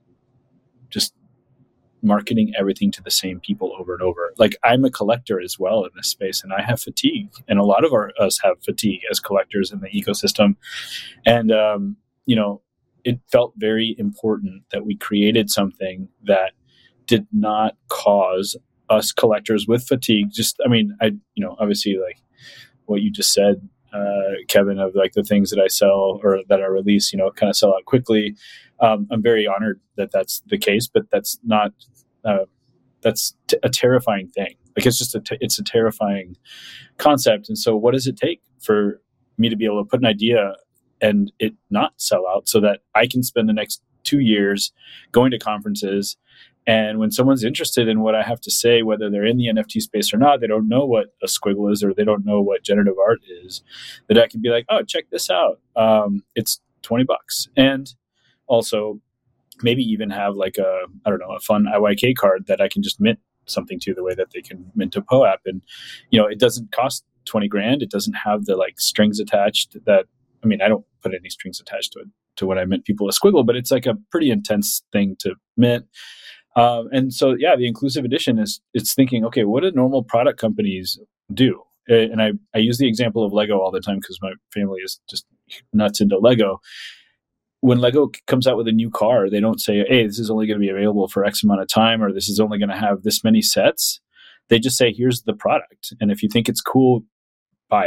just marketing everything to the same people over and over. Like, I'm a collector as well in this space, and I have fatigue, and a lot of our, us have fatigue as collectors in the ecosystem. And, um, you know, it felt very important that we created something that did not cause us collectors with fatigue. Just, I mean, I, you know, obviously like what you just said, uh, Kevin, of like the things that I sell or that I release, you know, kind of sell out quickly. Um, I'm very honored that that's the case, but that's not, uh, that's t- a terrifying thing. Like, it's just a, t- it's a terrifying concept. And so what does it take for me to be able to put an idea and it not sell out so that I can spend the next two years going to conferences, and when someone's interested in what I have to say, whether they're in the N F T space or not, they don't know what a squiggle is or they don't know what generative art is, that I can be like, oh, check this out. Um, it's twenty bucks. And also maybe even have like a, I don't know, a fun I Y K card that I can just mint something to the way that they can mint a P O A P. And, you know, it doesn't cost twenty grand. It doesn't have the like strings attached that, I mean, I don't put any strings attached to it, to when I mint people a squiggle, but it's like a pretty intense thing to mint. Um, and so, yeah, the inclusive edition is, it's thinking, okay, what do normal product companies do? And I, I use the example of Lego all the time because my family is just nuts into Lego. When Lego comes out with a new car, they don't say, hey, this is only going to be available for X amount of time, or this is only going to have this many sets. They just say, here's the product. And if you think it's cool, buy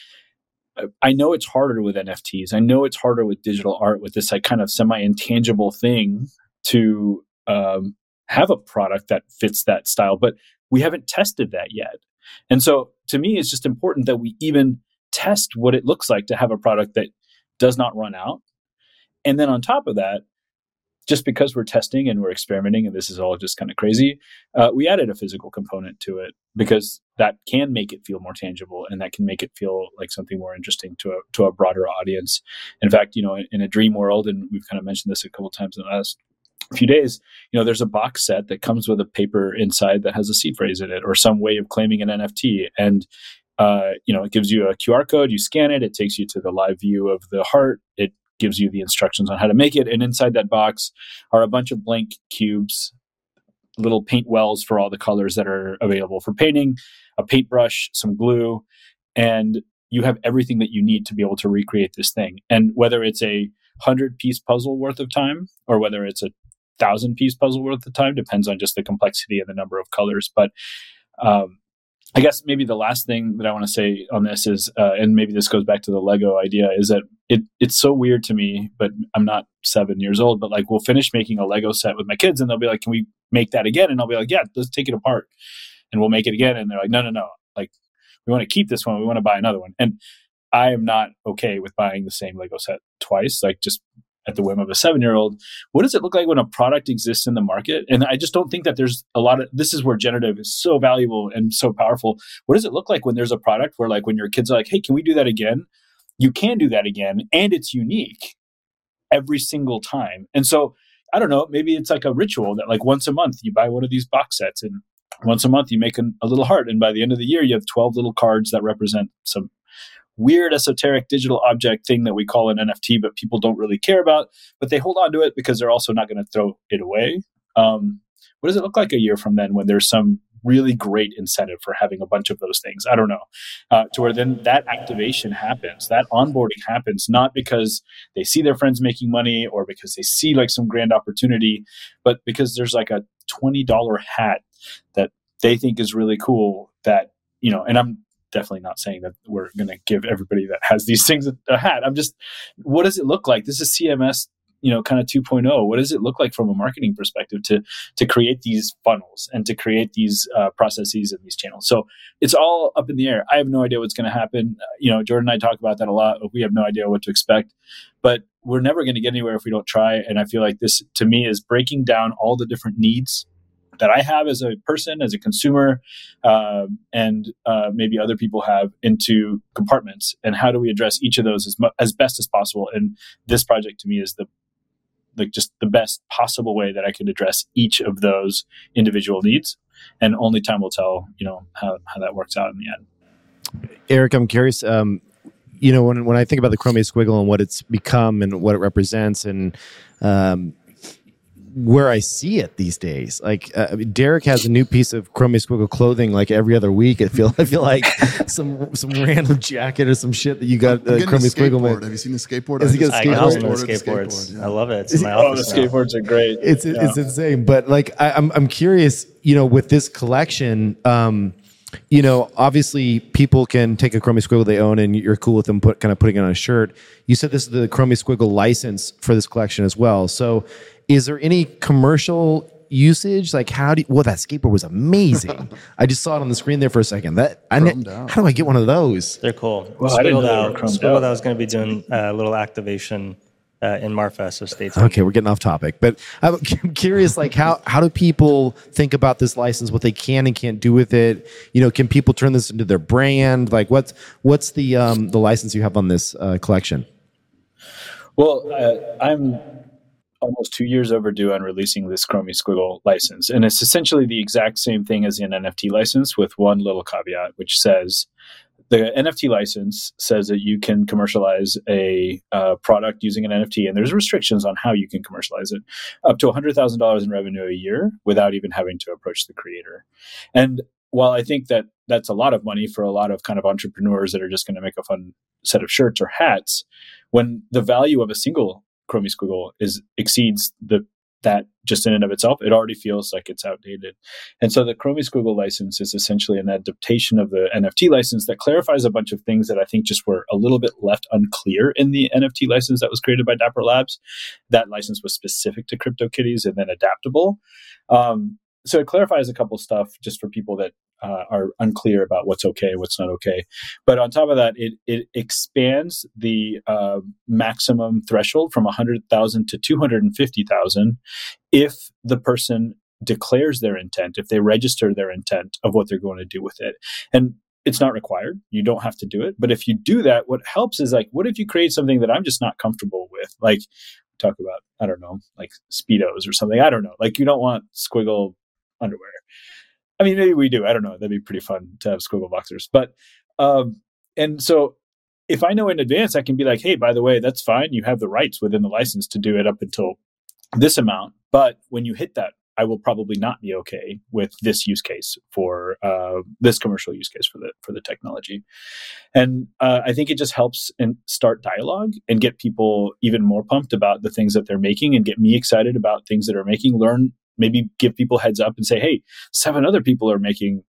it. I know it's harder with N F Ts. I know it's harder with digital art, with this like kind of semi-intangible thing to um, have a product that fits that style, but we haven't tested that yet. And so to me, it's just important that we even test what it looks like to have a product that does not run out. And then on top of that, just because we're testing and we're experimenting and this is all just kind of crazy, uh, we added a physical component to it because that can make it feel more tangible and that can make it feel like something more interesting to a, to a broader audience. In fact, you know, in, in a dream world, and we've kind of mentioned this a couple of times in the last few days, you know, there's a box set that comes with a paper inside that has a seed phrase in it or some way of claiming an N F T. And, uh, you know, it gives you a Q R code, you scan it, it takes you to the live view of the heart. It gives you the instructions on how to make it. And inside that box are a bunch of blank cubes, little paint wells for all the colors that are available for painting, a paintbrush, some glue, and you have everything that you need to be able to recreate this thing. And whether it's a hundred piece puzzle worth of time or whether it's a thousand piece puzzle worth of time depends on just the complexity and the number of colors. But um, I guess maybe the last thing that I want to say on this is, uh, and maybe this goes back to the Lego idea, is that it it's so weird to me, but I'm not seven years old, but like we'll finish making a Lego set with my kids and they'll be like, can we make that again? And I'll be like, yeah, let's take it apart and we'll make it again. And they're like, no, no, no. Like we want to keep this one. We want to buy another one. And I am not okay with buying the same Lego set twice, like just at the whim of a seven-year-old. What does it look like when a product exists in the market? And I just don't think that there's a lot of, this is where generative is so valuable and so powerful. What does it look like when there's a product where like when your kids are like, hey, can we do that again? You can do that again. And it's unique every single time. And so I don't know, maybe it's like a ritual that like once a month you buy one of these box sets and once a month you make an, a little heart. And by the end of the year, you have twelve little cards that represent some weird esoteric digital object thing that we call an N F T, but people don't really care about, but they hold on to it because they're also not going to throw it away. Um, what does it look like a year from then when there's some really great incentive for having a bunch of those things? I don't know. Uh, to where then that activation happens, that onboarding happens, not because they see their friends making money or because they see like some grand opportunity, but because there's like a twenty dollars hat that they think is really cool that, you know, and I'm definitely not saying that we're going to give everybody that has these things a, a hat. I'm just, what does it look like? This is C M S, you know, kind of two point oh. What does it look like from a marketing perspective to to create these funnels and to create these uh, processes and these channels? So it's all up in the air. I have no idea what's going to happen. Uh, you know, Jordan and I talk about that a lot. We have no idea what to expect, but we're never going to get anywhere if we don't try. And I feel like this, to me, is breaking down all the different needs that I have as a person, as a consumer, um, and uh, maybe other people have into compartments. And how do we address each of those as mu- as best as possible? And this project to me is the like just the best possible way that I could address each of those individual needs. And only time will tell, you know, how, how that works out in the end. Eric, I'm curious. Um, you know, when when I think about the Chromie Squiggle and what it's become and what it represents, and um, where I see it these days, like uh, I mean, Derek has a new piece of Chromie Squiggle clothing like every other week. I feel I feel like some some random jacket or some shit that you got. Uh, Chromie Squiggle man. Have you seen the skateboard? Has he got just- a I skateboard? got just some of the ordered a skateboards. yeah. I love it. It's in my Oh, the office now. skateboards are great. It's Yeah. it's insane. But like I, I'm I'm curious, you know, with this collection, um, you know, obviously people can take a Chromie Squiggle they own and you're cool with them put kind of putting it on a shirt. You said this is the Chromie Squiggle license for this collection as well. So is there any commercial usage? Like how do you, well, that skateboard was amazing. I just saw it on the screen there for a second. That I ne- Chromed out. how do I get one of those? They're cool. Well, I didn't know Squiggled they were out. chromed Squiggled out. out is going to be doing a little activation uh, in Marfest, so stay tuned. Okay, we're getting off topic, but I'm curious, like how how do people think about this license? What they can and can't do with it? You know, can people turn this into their brand? Like, what's what's the um, the license you have on this uh, collection? Well, uh, I'm almost two years overdue on releasing this Chromie Squiggle license. And it's essentially the exact same thing as an N F T license with one little caveat, which says the N F T license says that you can commercialize a uh, product using an N F T, and there's restrictions on how you can commercialize it, up to one hundred thousand dollars in revenue a year without even having to approach the creator. And while I think that that's a lot of money for a lot of kind of entrepreneurs that are just going to make a fun set of shirts or hats, when the value of a single Chromie Squiggle is exceeds the that just in and of itself, it already feels like it's outdated. And so the Chromie Squiggle license is essentially an adaptation of the N F T license that clarifies a bunch of things that I think just were a little bit left unclear in the N F T license that was created by Dapper Labs. That license was specific to CryptoKitties and then adaptable. Um, so it clarifies a couple stuff just for people that uh, are unclear about what's okay, what's not okay. But on top of that, it it expands the uh, maximum threshold from one hundred thousand to two hundred fifty thousand if the person declares their intent, if they register their intent of what they're going to do with it. And it's not required. You don't have to do it. But if you do that, what helps is like, what if you create something that I'm just not comfortable with? Like talk about, I don't know, like Speedos or something. I don't know. Like you don't want squiggle underwear. I mean, maybe we do. I don't know. That'd be pretty fun to have squiggle boxers. But, um, and so if I know in advance, I can be like, hey, by the way, that's fine. You have the rights within the license to do it up until this amount. But when you hit that, I will probably not be okay with this use case for uh, this commercial use case for the for the technology. And uh, I think it just helps and start dialogue and get people even more pumped about the things that they're making and get me excited about things that are making, learn, maybe give people heads up and say, hey, seven other people are making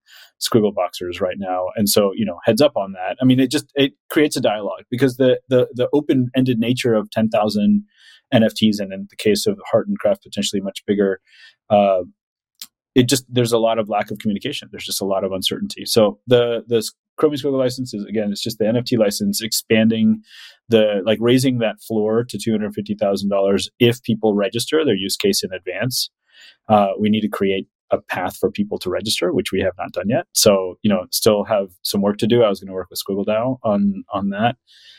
Squiggle Boxers right now. And so, you know, heads up on that. I mean, it just, it creates a dialogue because the, the, the open-ended nature of ten thousand N F Ts, and in the case of Heart and Craft, potentially much bigger, uh, it just, there's a lot of lack of communication. There's just a lot of uncertainty. So the, the Chromie Squiggle license is, again, it's just the N F T license expanding the, like raising that floor to two hundred fifty thousand dollars if people register their use case in advance. Uh, we need to create a path for people to register, which we have not done yet. So, you know, still have some work to do. I was going to work with Squiggle DAO on, on that.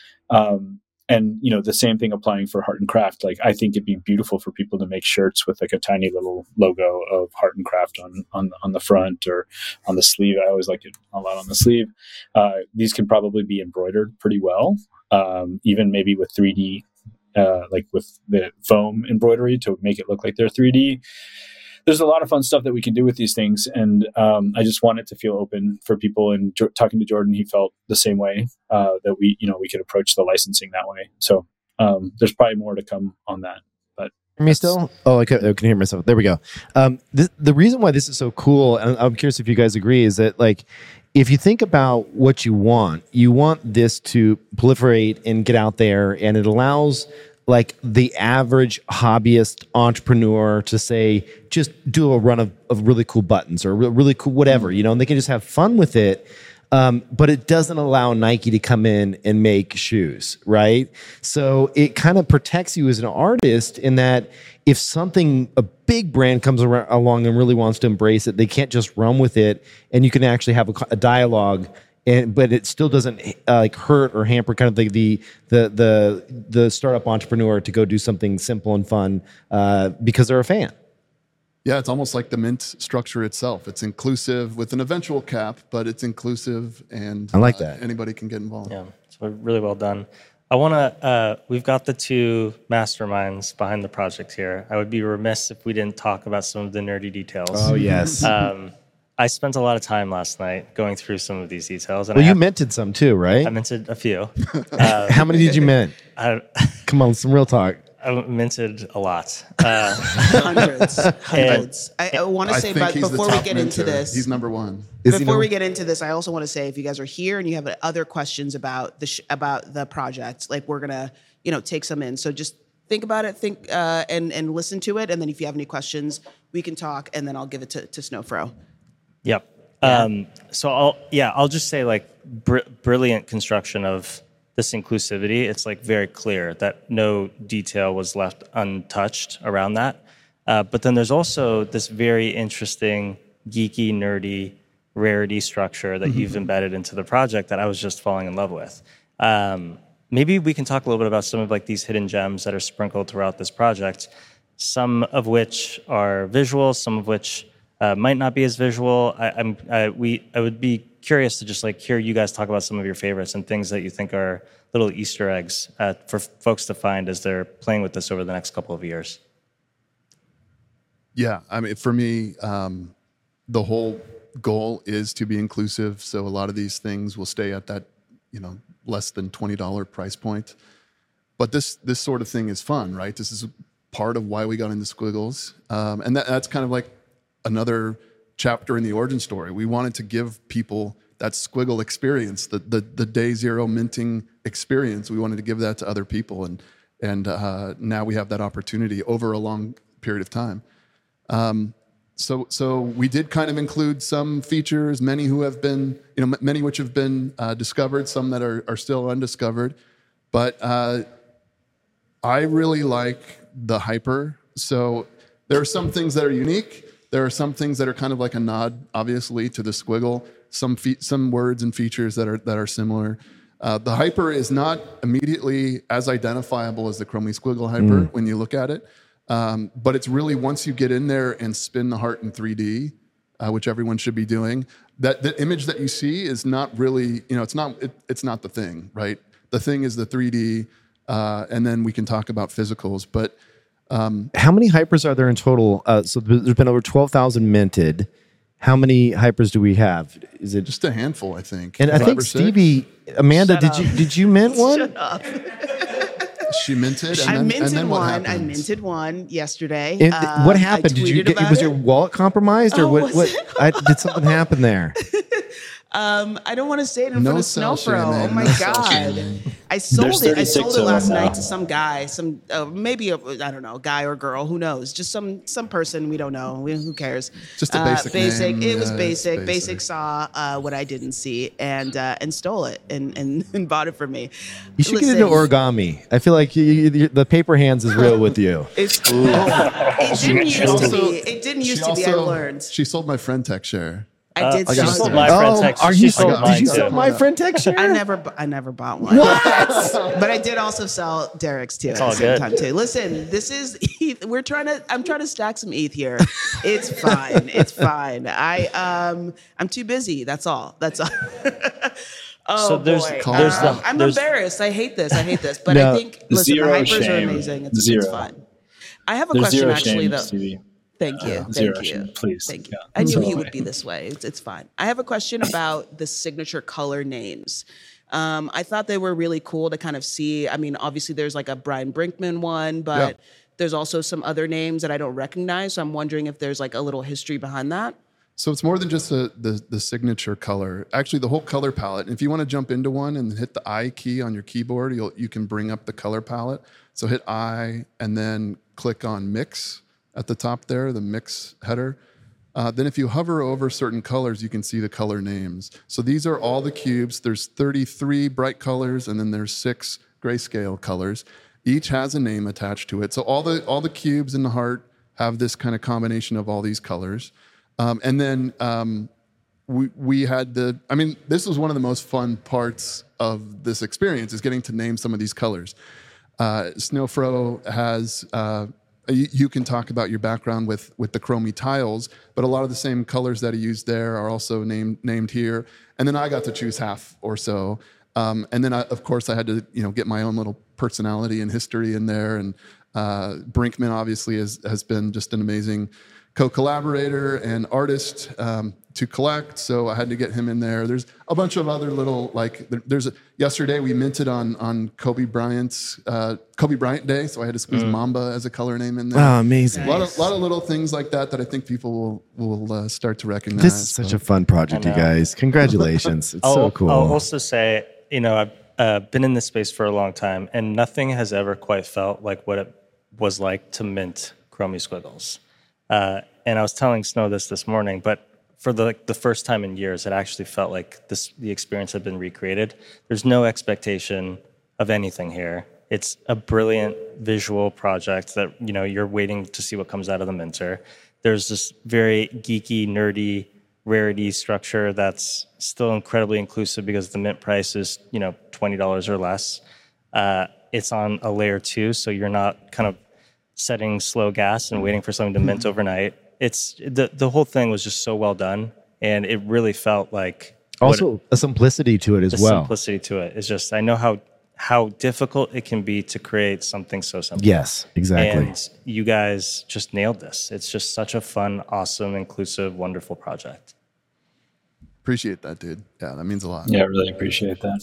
Um, and, you know, the same thing applying for Heart and Craft. Like, I think it'd be beautiful for people to make shirts with like a tiny little logo of Heart and Craft on, on, on the front or on the sleeve. I always like it a lot on the sleeve. Uh, these can probably be embroidered pretty well. Um, even maybe with three D, uh, like with the foam embroidery to make it look like they're three D. There's a lot of fun stuff that we can do with these things. And um, I just want it to feel open for people. And jo- talking to Jordan, he felt the same way, uh, that we, you know, we could approach the licensing that way. So um, there's probably more to come on that. But Hear me still? Oh, I can, I can hear myself. There we go. Um, th- the reason why this is so cool, and I'm curious if you guys agree, is that like, if you think about what you want, you want this to proliferate and get out there, and it allows like the average hobbyist entrepreneur to say, just do a run of, of really cool buttons or re- really cool whatever, you know, and they can just have fun with it. Um, but it doesn't allow Nike to come in and make shoes, right? So it kind of protects you as an artist in that if something, a big brand comes around, along and really wants to embrace it, they can't just run with it, and you can actually have a, a dialogue. And but it still doesn't uh, like hurt or hamper kind of the, the the the the startup entrepreneur to go do something simple and fun uh, because they're a fan. Yeah, it's almost like the Mint structure itself. It's inclusive with an eventual cap, but it's inclusive, and I like uh, that. anybody can get involved. Yeah, so really well done. I want to, uh, we've got the two masterminds behind the project here. I would be remiss if we didn't talk about some of the nerdy details. Oh, yes. Um, I spent a lot of time last night going through some of these details. And Well, I you have, minted some too, right? I minted a few. Uh, How many did you mint? I, Come on, some real talk. I minted a lot. Uh, Hundreds, hundreds. I, I want to I say, think but he's the before we top get into mentor. this, He's number one. Is he before number- we get into this, I also want to say, if you guys are here and you have other questions about the sh- about the project, like we're gonna, you know, take some in. So just think about it, think uh, and and listen to it, and then if you have any questions, we can talk, and then I'll give it to to Snowfro. Yep. Um, so I'll, yeah, I'll just say like br- brilliant construction of this inclusivity. It's like very clear that no detail was left untouched around that. Uh, but then there's also this very interesting, geeky, nerdy rarity structure that you've embedded into the project that I was just falling in love with. Um, maybe we can talk a little bit about some of like these hidden gems that are sprinkled throughout this project, some of which are visual, some of which Uh, might not be as visual. I, I'm, I, we, I would be curious to just like hear you guys talk about some of your favorites and things that you think are little Easter eggs uh, for f- folks to find as they're playing with this over the next couple of years. Yeah, I mean, for me, um, the whole goal is to be inclusive. So a lot of these things will stay at that, you know, less than twenty dollars price point. But this this sort of thing is fun, right? This is part of why we got into Squiggles, um, and that, that's kind of like another chapter in the origin story. We wanted to give people that Squiggle experience, the the, the day zero minting experience. We wanted to give that to other people, and and uh, now we have that opportunity over a long period of time. Um, so so we did kind of include some features, many who have been, you know, m- many which have been uh, discovered, some that are are still undiscovered, but uh, I really like the hyper. So there are some things that are unique. There are some things that are kind of like a nod, obviously, to the Squiggle. Some fe- some words and features that are that are similar. Uh, the hyper is not immediately as identifiable as the Chromie Squiggle hyper mm. when you look at it, um, but it's really once you get in there and spin the heart in three D, uh, which everyone should be doing. That the image that you see is not really, you know, it's not it, it's not the thing, right? The thing is the three D, uh, and then we can talk about physicals, but. Um, How many hypers are there in total? Uh, so there's been over twelve thousand minted. How many hypers do we have? Is it just a handful? I think. And I think Stevie, Amanda, Shut did up. you did you mint one? Shut up. She minted. And I then, minted and then what one. happened? I minted one yesterday. And Uh, what I happened? Did you tweeted get? about Was it. your wallet compromised, or Oh, what? was What? it? I, did something happen there? Um, I don't want to say it in No front of cell Snowfro. Oh shaming, my no cell God. shaming. I sold There's it. I thirty-six sold it of last them night now. to some guy, some uh, maybe a, I don't know, guy or girl, who knows? Just some some person we don't know. We, who cares? Just a Uh, basic basic. name. It was Yeah, it's basic. basic. Basic saw uh, what I didn't see and uh, and stole it and, and and bought it for me. You should get into Listen, origami. I feel like you, you, the paper hands is real with you. It's cool. It didn't used to also- be. It didn't She used to be. I also- learned. She sold my friend tech share. I did I sell got She sold it. my Oh, friend text. are She you sold so, mine did you too. sell my friend texture? I never, bu- I never bought one. What? But I did also sell Derek's too at all the same good. time too. Listen, this is E T H. We're trying to. I'm trying to stack some E T H here. It's fine. It's fine. I um, I'm too busy. That's all. That's all. Oh So there's- boy. there's the- Um, I'm there's- embarrassed. I hate this. I hate this. But No. I think listen, Zero the hypers are shame. amazing. It's, Zero. it's fun. I have a There's question zero actually shame, though. Stevie. Thank you. Thank zero you. shame, please. Thank you. Yeah, I knew he totally. would be this way. It's, it's fine. I have a question about the signature color names. Um, I thought they were really cool to kind of see. I mean, obviously there's like a Brian Brinkman one, but Yeah. there's also some other names that I don't recognize. So I'm wondering if there's like a little history behind that. So it's more than just the, the the signature color. Actually, the whole color palette. If you want to jump into one and hit the I key on your keyboard, you'll you can bring up the color palette. So hit I and then click on mix at the top there, the mix header. Uh, then if you hover over certain colors, you can see the color names. So these are all the cubes. There's thirty-three bright colors, and then there's six grayscale colors. Each has a name attached to it. So all the all the cubes in the heart have this kind of combination of all these colors. Um, and then um, we we had the. I mean, this was one of the most fun parts of this experience is getting to name some of these colors. Uh, Snowfro has. Uh, you, you can talk about your background with with the Chromie tiles, but a lot of the same colors that he used there are also named named here. And then I got to choose half or so. Um, and then I, of course I had to you know get my own little personality and history in there. And uh, Brinkman obviously has has been just an amazing co-collaborator and artist um, to collect, so I had to get him in there. There's a bunch of other little like there, there's a, yesterday we minted on on Kobe Bryant's uh, Kobe Bryant Day, so I had to squeeze Mamba as a color name in there. Oh, amazing. A lot of lot of little things like that that I think people will will uh, start to recognize. This is such a fun project, I you know. guys. Congratulations. It's I'll, so cool. I'll also say, you know, I've uh, been in this space for a long time, and nothing has ever quite felt like what it was like to mint Chromie Squiggles. Uh, and I was telling Snow this this morning, but for the like, the first time in years, it actually felt like this the experience had been recreated. There's no expectation of anything here. It's a brilliant visual project that you know you're waiting to see what comes out of the minter. There's this very geeky, nerdy rarity structure that's still incredibly inclusive because the mint price is you know twenty dollars or less. Uh, it's on a layer two, so you're not kind of setting slow gas and waiting for something to mint overnight. It's the the whole thing was just so well done, and it really felt like what also a simplicity to it as the well. simplicity to it is just I know how how difficult it can be to create something so simple. Yes, exactly. And you guys just nailed this. It's just such a fun, awesome, inclusive, wonderful project. Appreciate that, dude. Yeah, that means a lot. Yeah, I really appreciate that.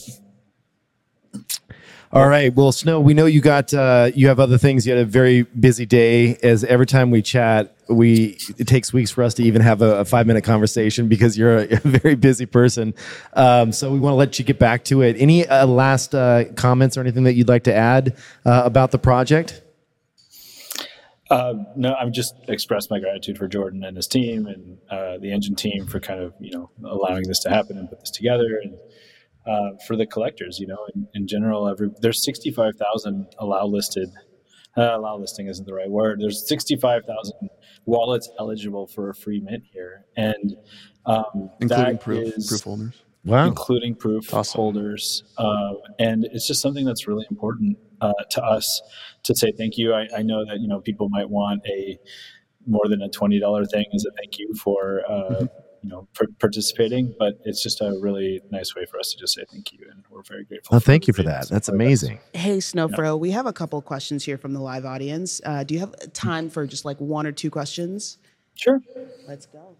All right. Well, Snow, we know you got uh, you have other things. You had a very busy day. As every time we chat, we it takes weeks for us to even have a, a five minute conversation because you're a, a very busy person. Um, so we want to let you get back to it. Any uh, last uh, comments or anything that you'd like to add uh, about the project? Uh, no, I'm just express my gratitude for Jordan and his team and uh, the engine team for kind of you know allowing this to happen and put this together, and uh, for the collectors, you know, in, in general, every there's sixty-five thousand allow listed. Uh, allow listing isn't the right word. There's sixty-five thousand wallets eligible for a free mint here, and um, Including that proof is- proof holders. Wow. including proof holders. Um, and it's just something that's really important uh, to us to say thank you. I, I know that, you know, people might want a more than a twenty dollars thing as a thank you for, uh, Mm-hmm. you know, per- participating, but it's just a really nice way for us to just say thank you. And we're very grateful. Oh, thank you for everything that. That's support. amazing. Hey, Snowfro, we have a couple questions here from the live audience. Uh, do you have time for just like one or two questions? Sure. Let's go.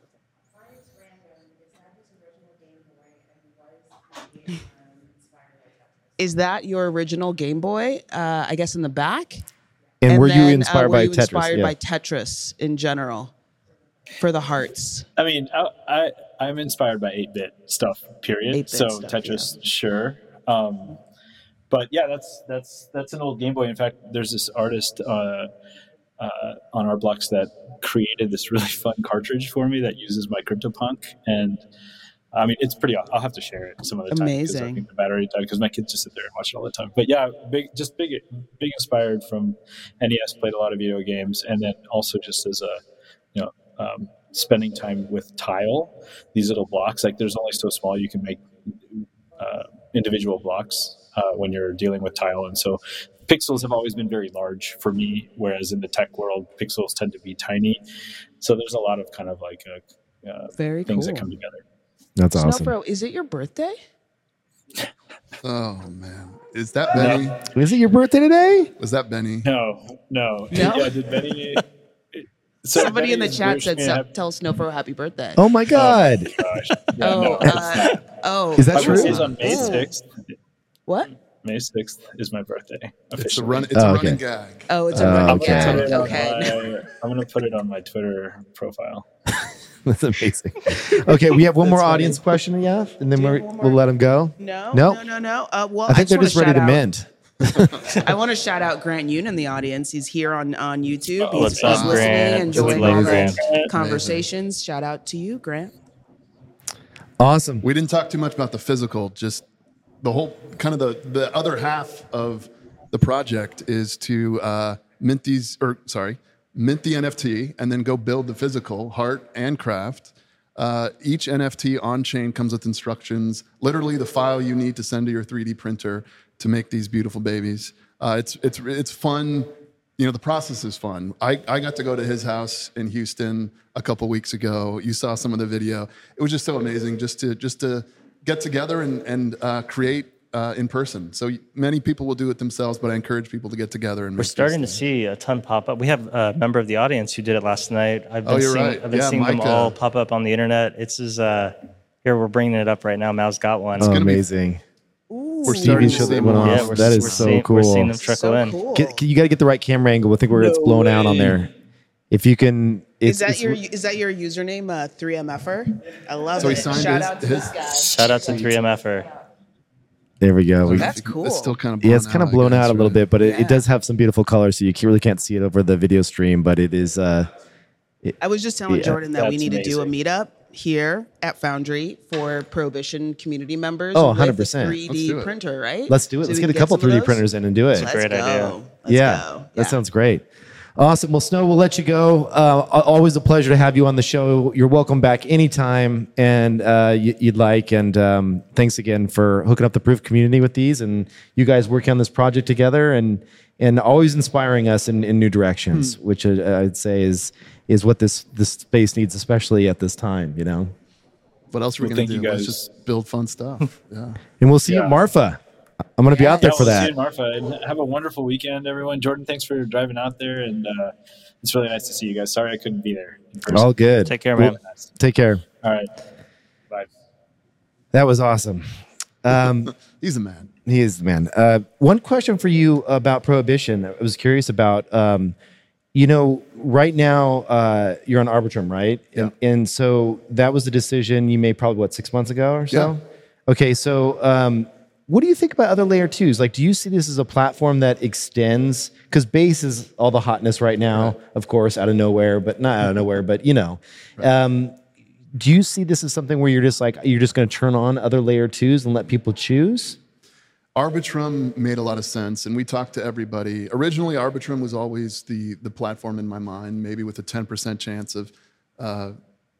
Is that your original Game Boy? Uh, I guess in the back. And, were you then, inspired uh, were by you Tetris? Inspired Yeah. by Tetris in general. for the hearts? I mean, I, I I'm inspired by eight-bit stuff. Period. eight-bit So stuff, Tetris, yeah. sure. Um, but yeah, that's that's that's an old Game Boy. In fact, there's this artist uh, uh, on Roblox that created this really fun cartridge for me that uses my CryptoPunk, and I mean, it's pretty. I'll have to share it some other time because I Amazing. think the battery died because my kids just sit there and watch it all the time. But yeah, big, just big, big inspired from N E S. Played a lot of video games, and then also just as a, you know, um, spending time with tile. These little blocks, like there's only so small you can make uh, individual blocks uh, when you're dealing with tile, and so pixels have always been very large for me. Whereas in the tech world, pixels tend to be tiny. So there's a lot of kind of like uh, uh, Very things cool. that come together. That's awesome. Snowfro, is it your birthday? Oh man, is that Benny? Is it your birthday today? Was that Benny? No, no. No? Yeah, did Benny? So Somebody Benny in the was chat wishing said, me so, happy- "Tell Snowfro happy birthday." Oh my God. Gosh. Yeah, oh, no, it's uh, not. oh, Is that My true? birthday's on May Oh. sixth. What? May sixth is my birthday. It's a Officially. run. It's Oh, a okay. running gag. Oh, it's a Oh, running okay. gag. I'm gonna put it on Okay. my- I'm going to put it on my Twitter profile. That's amazing. Okay, we have one more That's funny. audience question, yeah, and then Do you we're, have one more? we'll let them go. No, Nope. no, no, no. Uh, well, I think they're wanna just ready shout to out- mint. I want to shout out Grant Yoon in the audience. He's here on, on YouTube. Oh, he's what's up, he's listening, Grant? enjoying Good all luck, the Grant. conversations. Shout out to you, Grant. Awesome. We didn't talk too much about the physical. Just the whole kind of the the other half of the project is to uh, mint these, or sorry, mint the N F T and then go build the physical heart and craft. Uh, each N F T on chain comes with instructions, literally the file you need to send to your three D printer to make these beautiful babies. Uh, it's it's it's fun. You know, the process is fun. I, I got to go to his house in Houston a couple weeks ago. You saw some of the video. It was just so amazing just to just to get together and and uh, create uh, in person. So many people will do it themselves, but I encourage people to get together and. We're starting to see a ton pop up. We have a member of the audience who did it last night. I've been Oh, you're seeing, right. I've been Yeah, seeing them Micah. all pop up on the internet. It's just, uh, here, we're bringing it up right now. Mal's got one. Oh, gonna be- amazing. We're Stevie starting to showed see that one more. off. Yeah, we're, that is we're so seeing, cool. We're seeing them trickle So in. cool. Get- you got to get the right camera angle. I think where it's No blown out on way. there. If you can, it's, Is that it's- your is that your username, uh, three M F R? I love So he it. signed Shout his- out to his- this guy. Shout out to three M F R. There we go. We, That's cool. It's still kind of yeah, it's kind of blown out a little bit, but it, Yeah. it does have some beautiful colors, so you can- really can't see it over the video stream. But it is. Uh, I was just telling Yeah. Jordan that we That's need to do a amazing. meetup here at Foundry for Prohibition community members. Oh, with one hundred percent. the three Let's D do it. printer, right? let's do it. So Let's we get can a couple some of three D those? printers in and do it. Let's great go. idea. Let's yeah, go. that sounds great. Awesome. Well, Snow, we'll let you go. Uh, al- always a pleasure to have you on the show. You're welcome back anytime, and uh, y- you'd like. And um, thanks again for hooking up the Proof community with these, and you guys working on this project together, and and always inspiring us in, in new directions, Hmm. which uh, I'd say is is what this this space needs, especially at this time. You know. What else are we Well, going thank to you do? Let's guys. just build fun stuff. Yeah. And we'll see you Yeah. at Marfa. I'm going to be out there Yeah, for we'll see that. you in Marfa. And have a wonderful weekend, everyone. Jordan, thanks for driving out there, and uh, it's really nice to see you guys. Sorry I couldn't be there in person. All good. Take care, Well, man. take care. All right. Bye. That was awesome. Um, He's a man. He is the man. Uh, one question for you about Prohibition. I was curious about, um, you know, right now uh, you're on Arbitrum, right? And, and so that was a decision you made probably, what, six months ago or so? Yeah. Okay, so um, what do you think about other layer twos? Like, do you see this as a platform that extends? Because base is all the hotness right now, of course, out of nowhere, but not out of nowhere, but you know. Um, do you see this as something where you're just like, you're just going to turn on other layer twos and let people choose? Arbitrum made a lot of sense, and we talked to everybody. Originally, Arbitrum was always the the platform in my mind, maybe with a ten percent chance of, uh,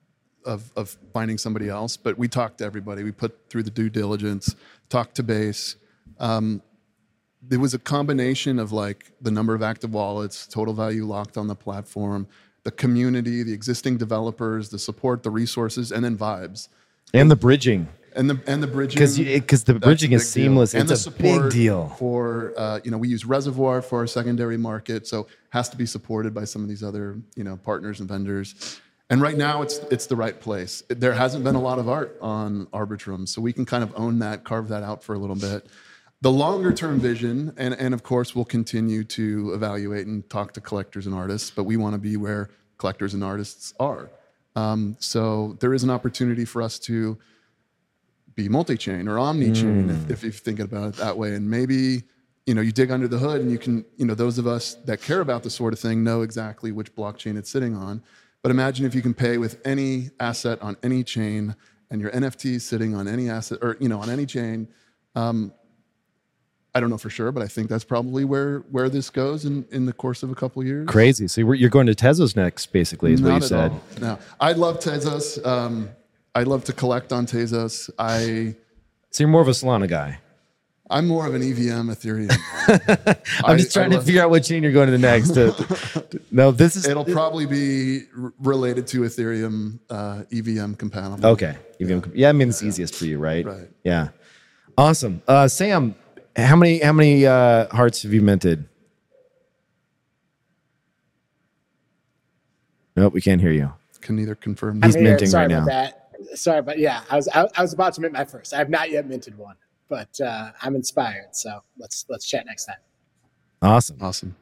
of of finding somebody else. But we talked to everybody. We put through the due diligence, talked to Base. Um, there was a combination of like the number of active wallets, total value locked on the platform, the community, the existing developers, the support, the resources, and then vibes. And the bridging. And the and the bridging Because because the that's bridging a is big deal. seamless. And It's the a big support deal. for uh, you know we use Reservoir for our secondary market, so has to be supported by some of these other you know partners and vendors. And right now it's it's the right place. There hasn't been a lot of art on Arbitrum, so we can kind of own that, carve that out for a little bit. The longer term vision, and and of course we'll continue to evaluate and talk to collectors and artists, but we want to be where collectors and artists are. Um, so there is an opportunity for us to be multi-chain or omni-chain, Mm. if, if you're thinking about it that way. And maybe, you know, you dig under the hood and you can, you know, those of us that care about this sort of thing know exactly which blockchain it's sitting on. But imagine if you can pay with any asset on any chain and your N F T is sitting on any asset or, you know, on any chain. Um, I don't know for sure, but I think that's probably where where this goes in, in the course of a couple of years. Crazy. So you're going to Tezos next, basically, is Not what you at said. all. No, I love Tezos. Um, I love to collect on Tezos. I So you're more of a Solana guy. I'm more of an E V M Ethereum. I'm just I- trying I to love- figure out what chain you're going to next. To, no, this is It'll probably be r- related to Ethereum uh, E V M compatible. okay. E V M, yeah, I mean it's easiest for you, right? Right. Yeah. Awesome. Uh, Sam, how many how many uh, hearts have you minted? Nope, we can't hear you. Can neither confirm. He's I'm here. minting Sorry right about now. that. Sorry, but yeah, I was I, I was about to mint my first. I have not yet minted one, but uh, I'm inspired. So let's let's chat next time. Awesome. Awesome.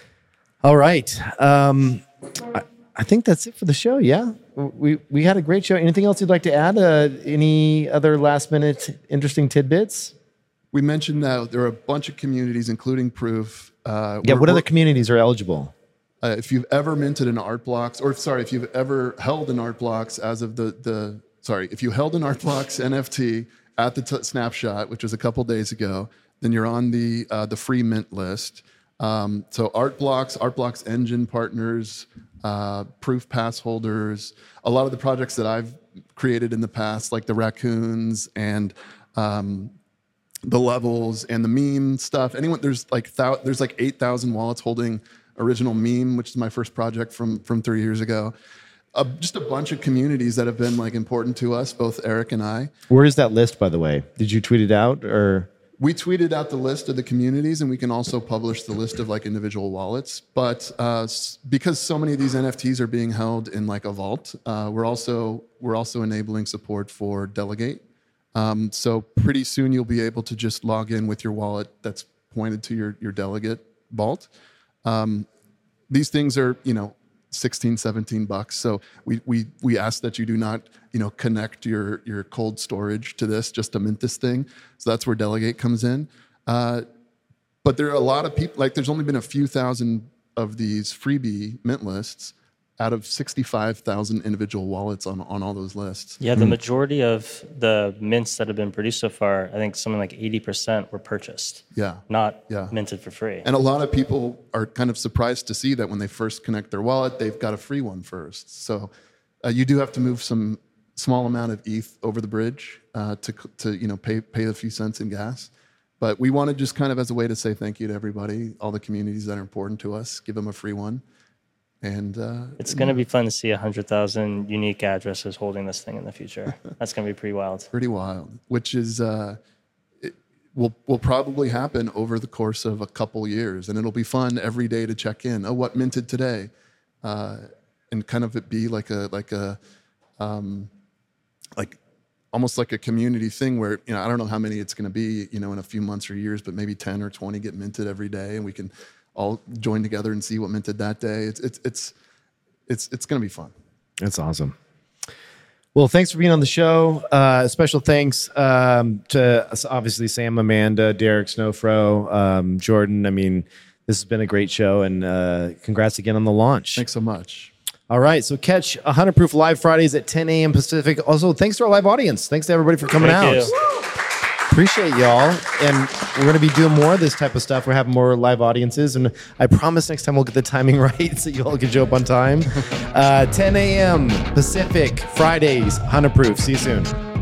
All right. Um, I, I think that's it for the show. Yeah, we we had a great show. Anything else you'd like to add? Uh, any other last minute interesting tidbits? We mentioned that there are a bunch of communities, including Proof. Uh, Yeah. we're- What other we're- communities are eligible? Uh, if you've ever minted an Art Blocks, or sorry, if you've ever held an Art Blocks as of the the sorry, if you held an Art Blocks N F T at the t- snapshot, which was a couple days ago, then you're on the uh, the free mint list. Um, so Art Blocks, Art Blocks Engine partners, uh, Proof Pass holders, a lot of the projects that I've created in the past, like the raccoons and um, the levels and the meme stuff. Anyone, there's like thou, there's like eight thousand wallets holding original meme, which is my first project from from three years ago. Uh, just a bunch of communities that have been like important to us, both Eric and I. Where is that list, by the way? Did you tweet it out or? We tweeted out the list of the communities, and we can also publish the list of like individual wallets. But uh, s- because so many of these N F Ts are being held in like a vault, uh, we're also we're also enabling support for Delegate. Um, so pretty soon you'll be able to just log in with your wallet that's pointed to your your Delegate vault. Um, these things are, you know, sixteen, seventeen bucks. So we, we, we ask that you do not, you know, connect your, your cold storage to this just to mint this thing. So that's where Delegate comes in. Uh, but there are a lot of people, like there's only been a few thousand of these freebie mint lists out of sixty-five thousand individual wallets on, on all those lists. Yeah, the majority of the mints that have been produced so far, I think something like eighty percent were purchased, Yeah. not Yeah. minted for free. And a lot of people are kind of surprised to see that when they first connect their wallet, they've got a free one first. So uh, you do have to move some small amount of E T H over the bridge uh, to to you know pay pay a few cents in gas. But we want to just kind of as a way to say thank you to everybody, all the communities that are important to us, give them a free one. And uh, It's going to be fun to see one hundred thousand unique addresses holding this thing in the future. That's going to be pretty wild. pretty wild, which is uh, it will will probably happen over the course of a couple years, and it'll be fun every day to check in. Oh, what minted today, uh, and kind of it be like a like a um, like almost like a community thing where you know I don't know how many it's going to be you know in a few months or years, but maybe ten or twenty get minted every day, and we can all join together and see what minted that day. It's it's it's it's it's going to be fun. That's awesome. Well, thanks for being on the show. Uh, special thanks um, to obviously Sam, Amanda, Derek, Snowfro, um, Jordan. I mean, this has been a great show, and uh, congrats again on the launch. Thanks so much. All right, so catch one hundred Proof live Fridays at ten a.m. Pacific. Also, thanks to our live audience. Thanks to everybody for coming Thank out. you. Appreciate y'all. And we're going to be doing more of this type of stuff. We're having more live audiences. And I promise next time we'll get the timing right so you all can show up on time. Uh, ten a.m. Pacific, Fridays, one hundred Proof. See you soon.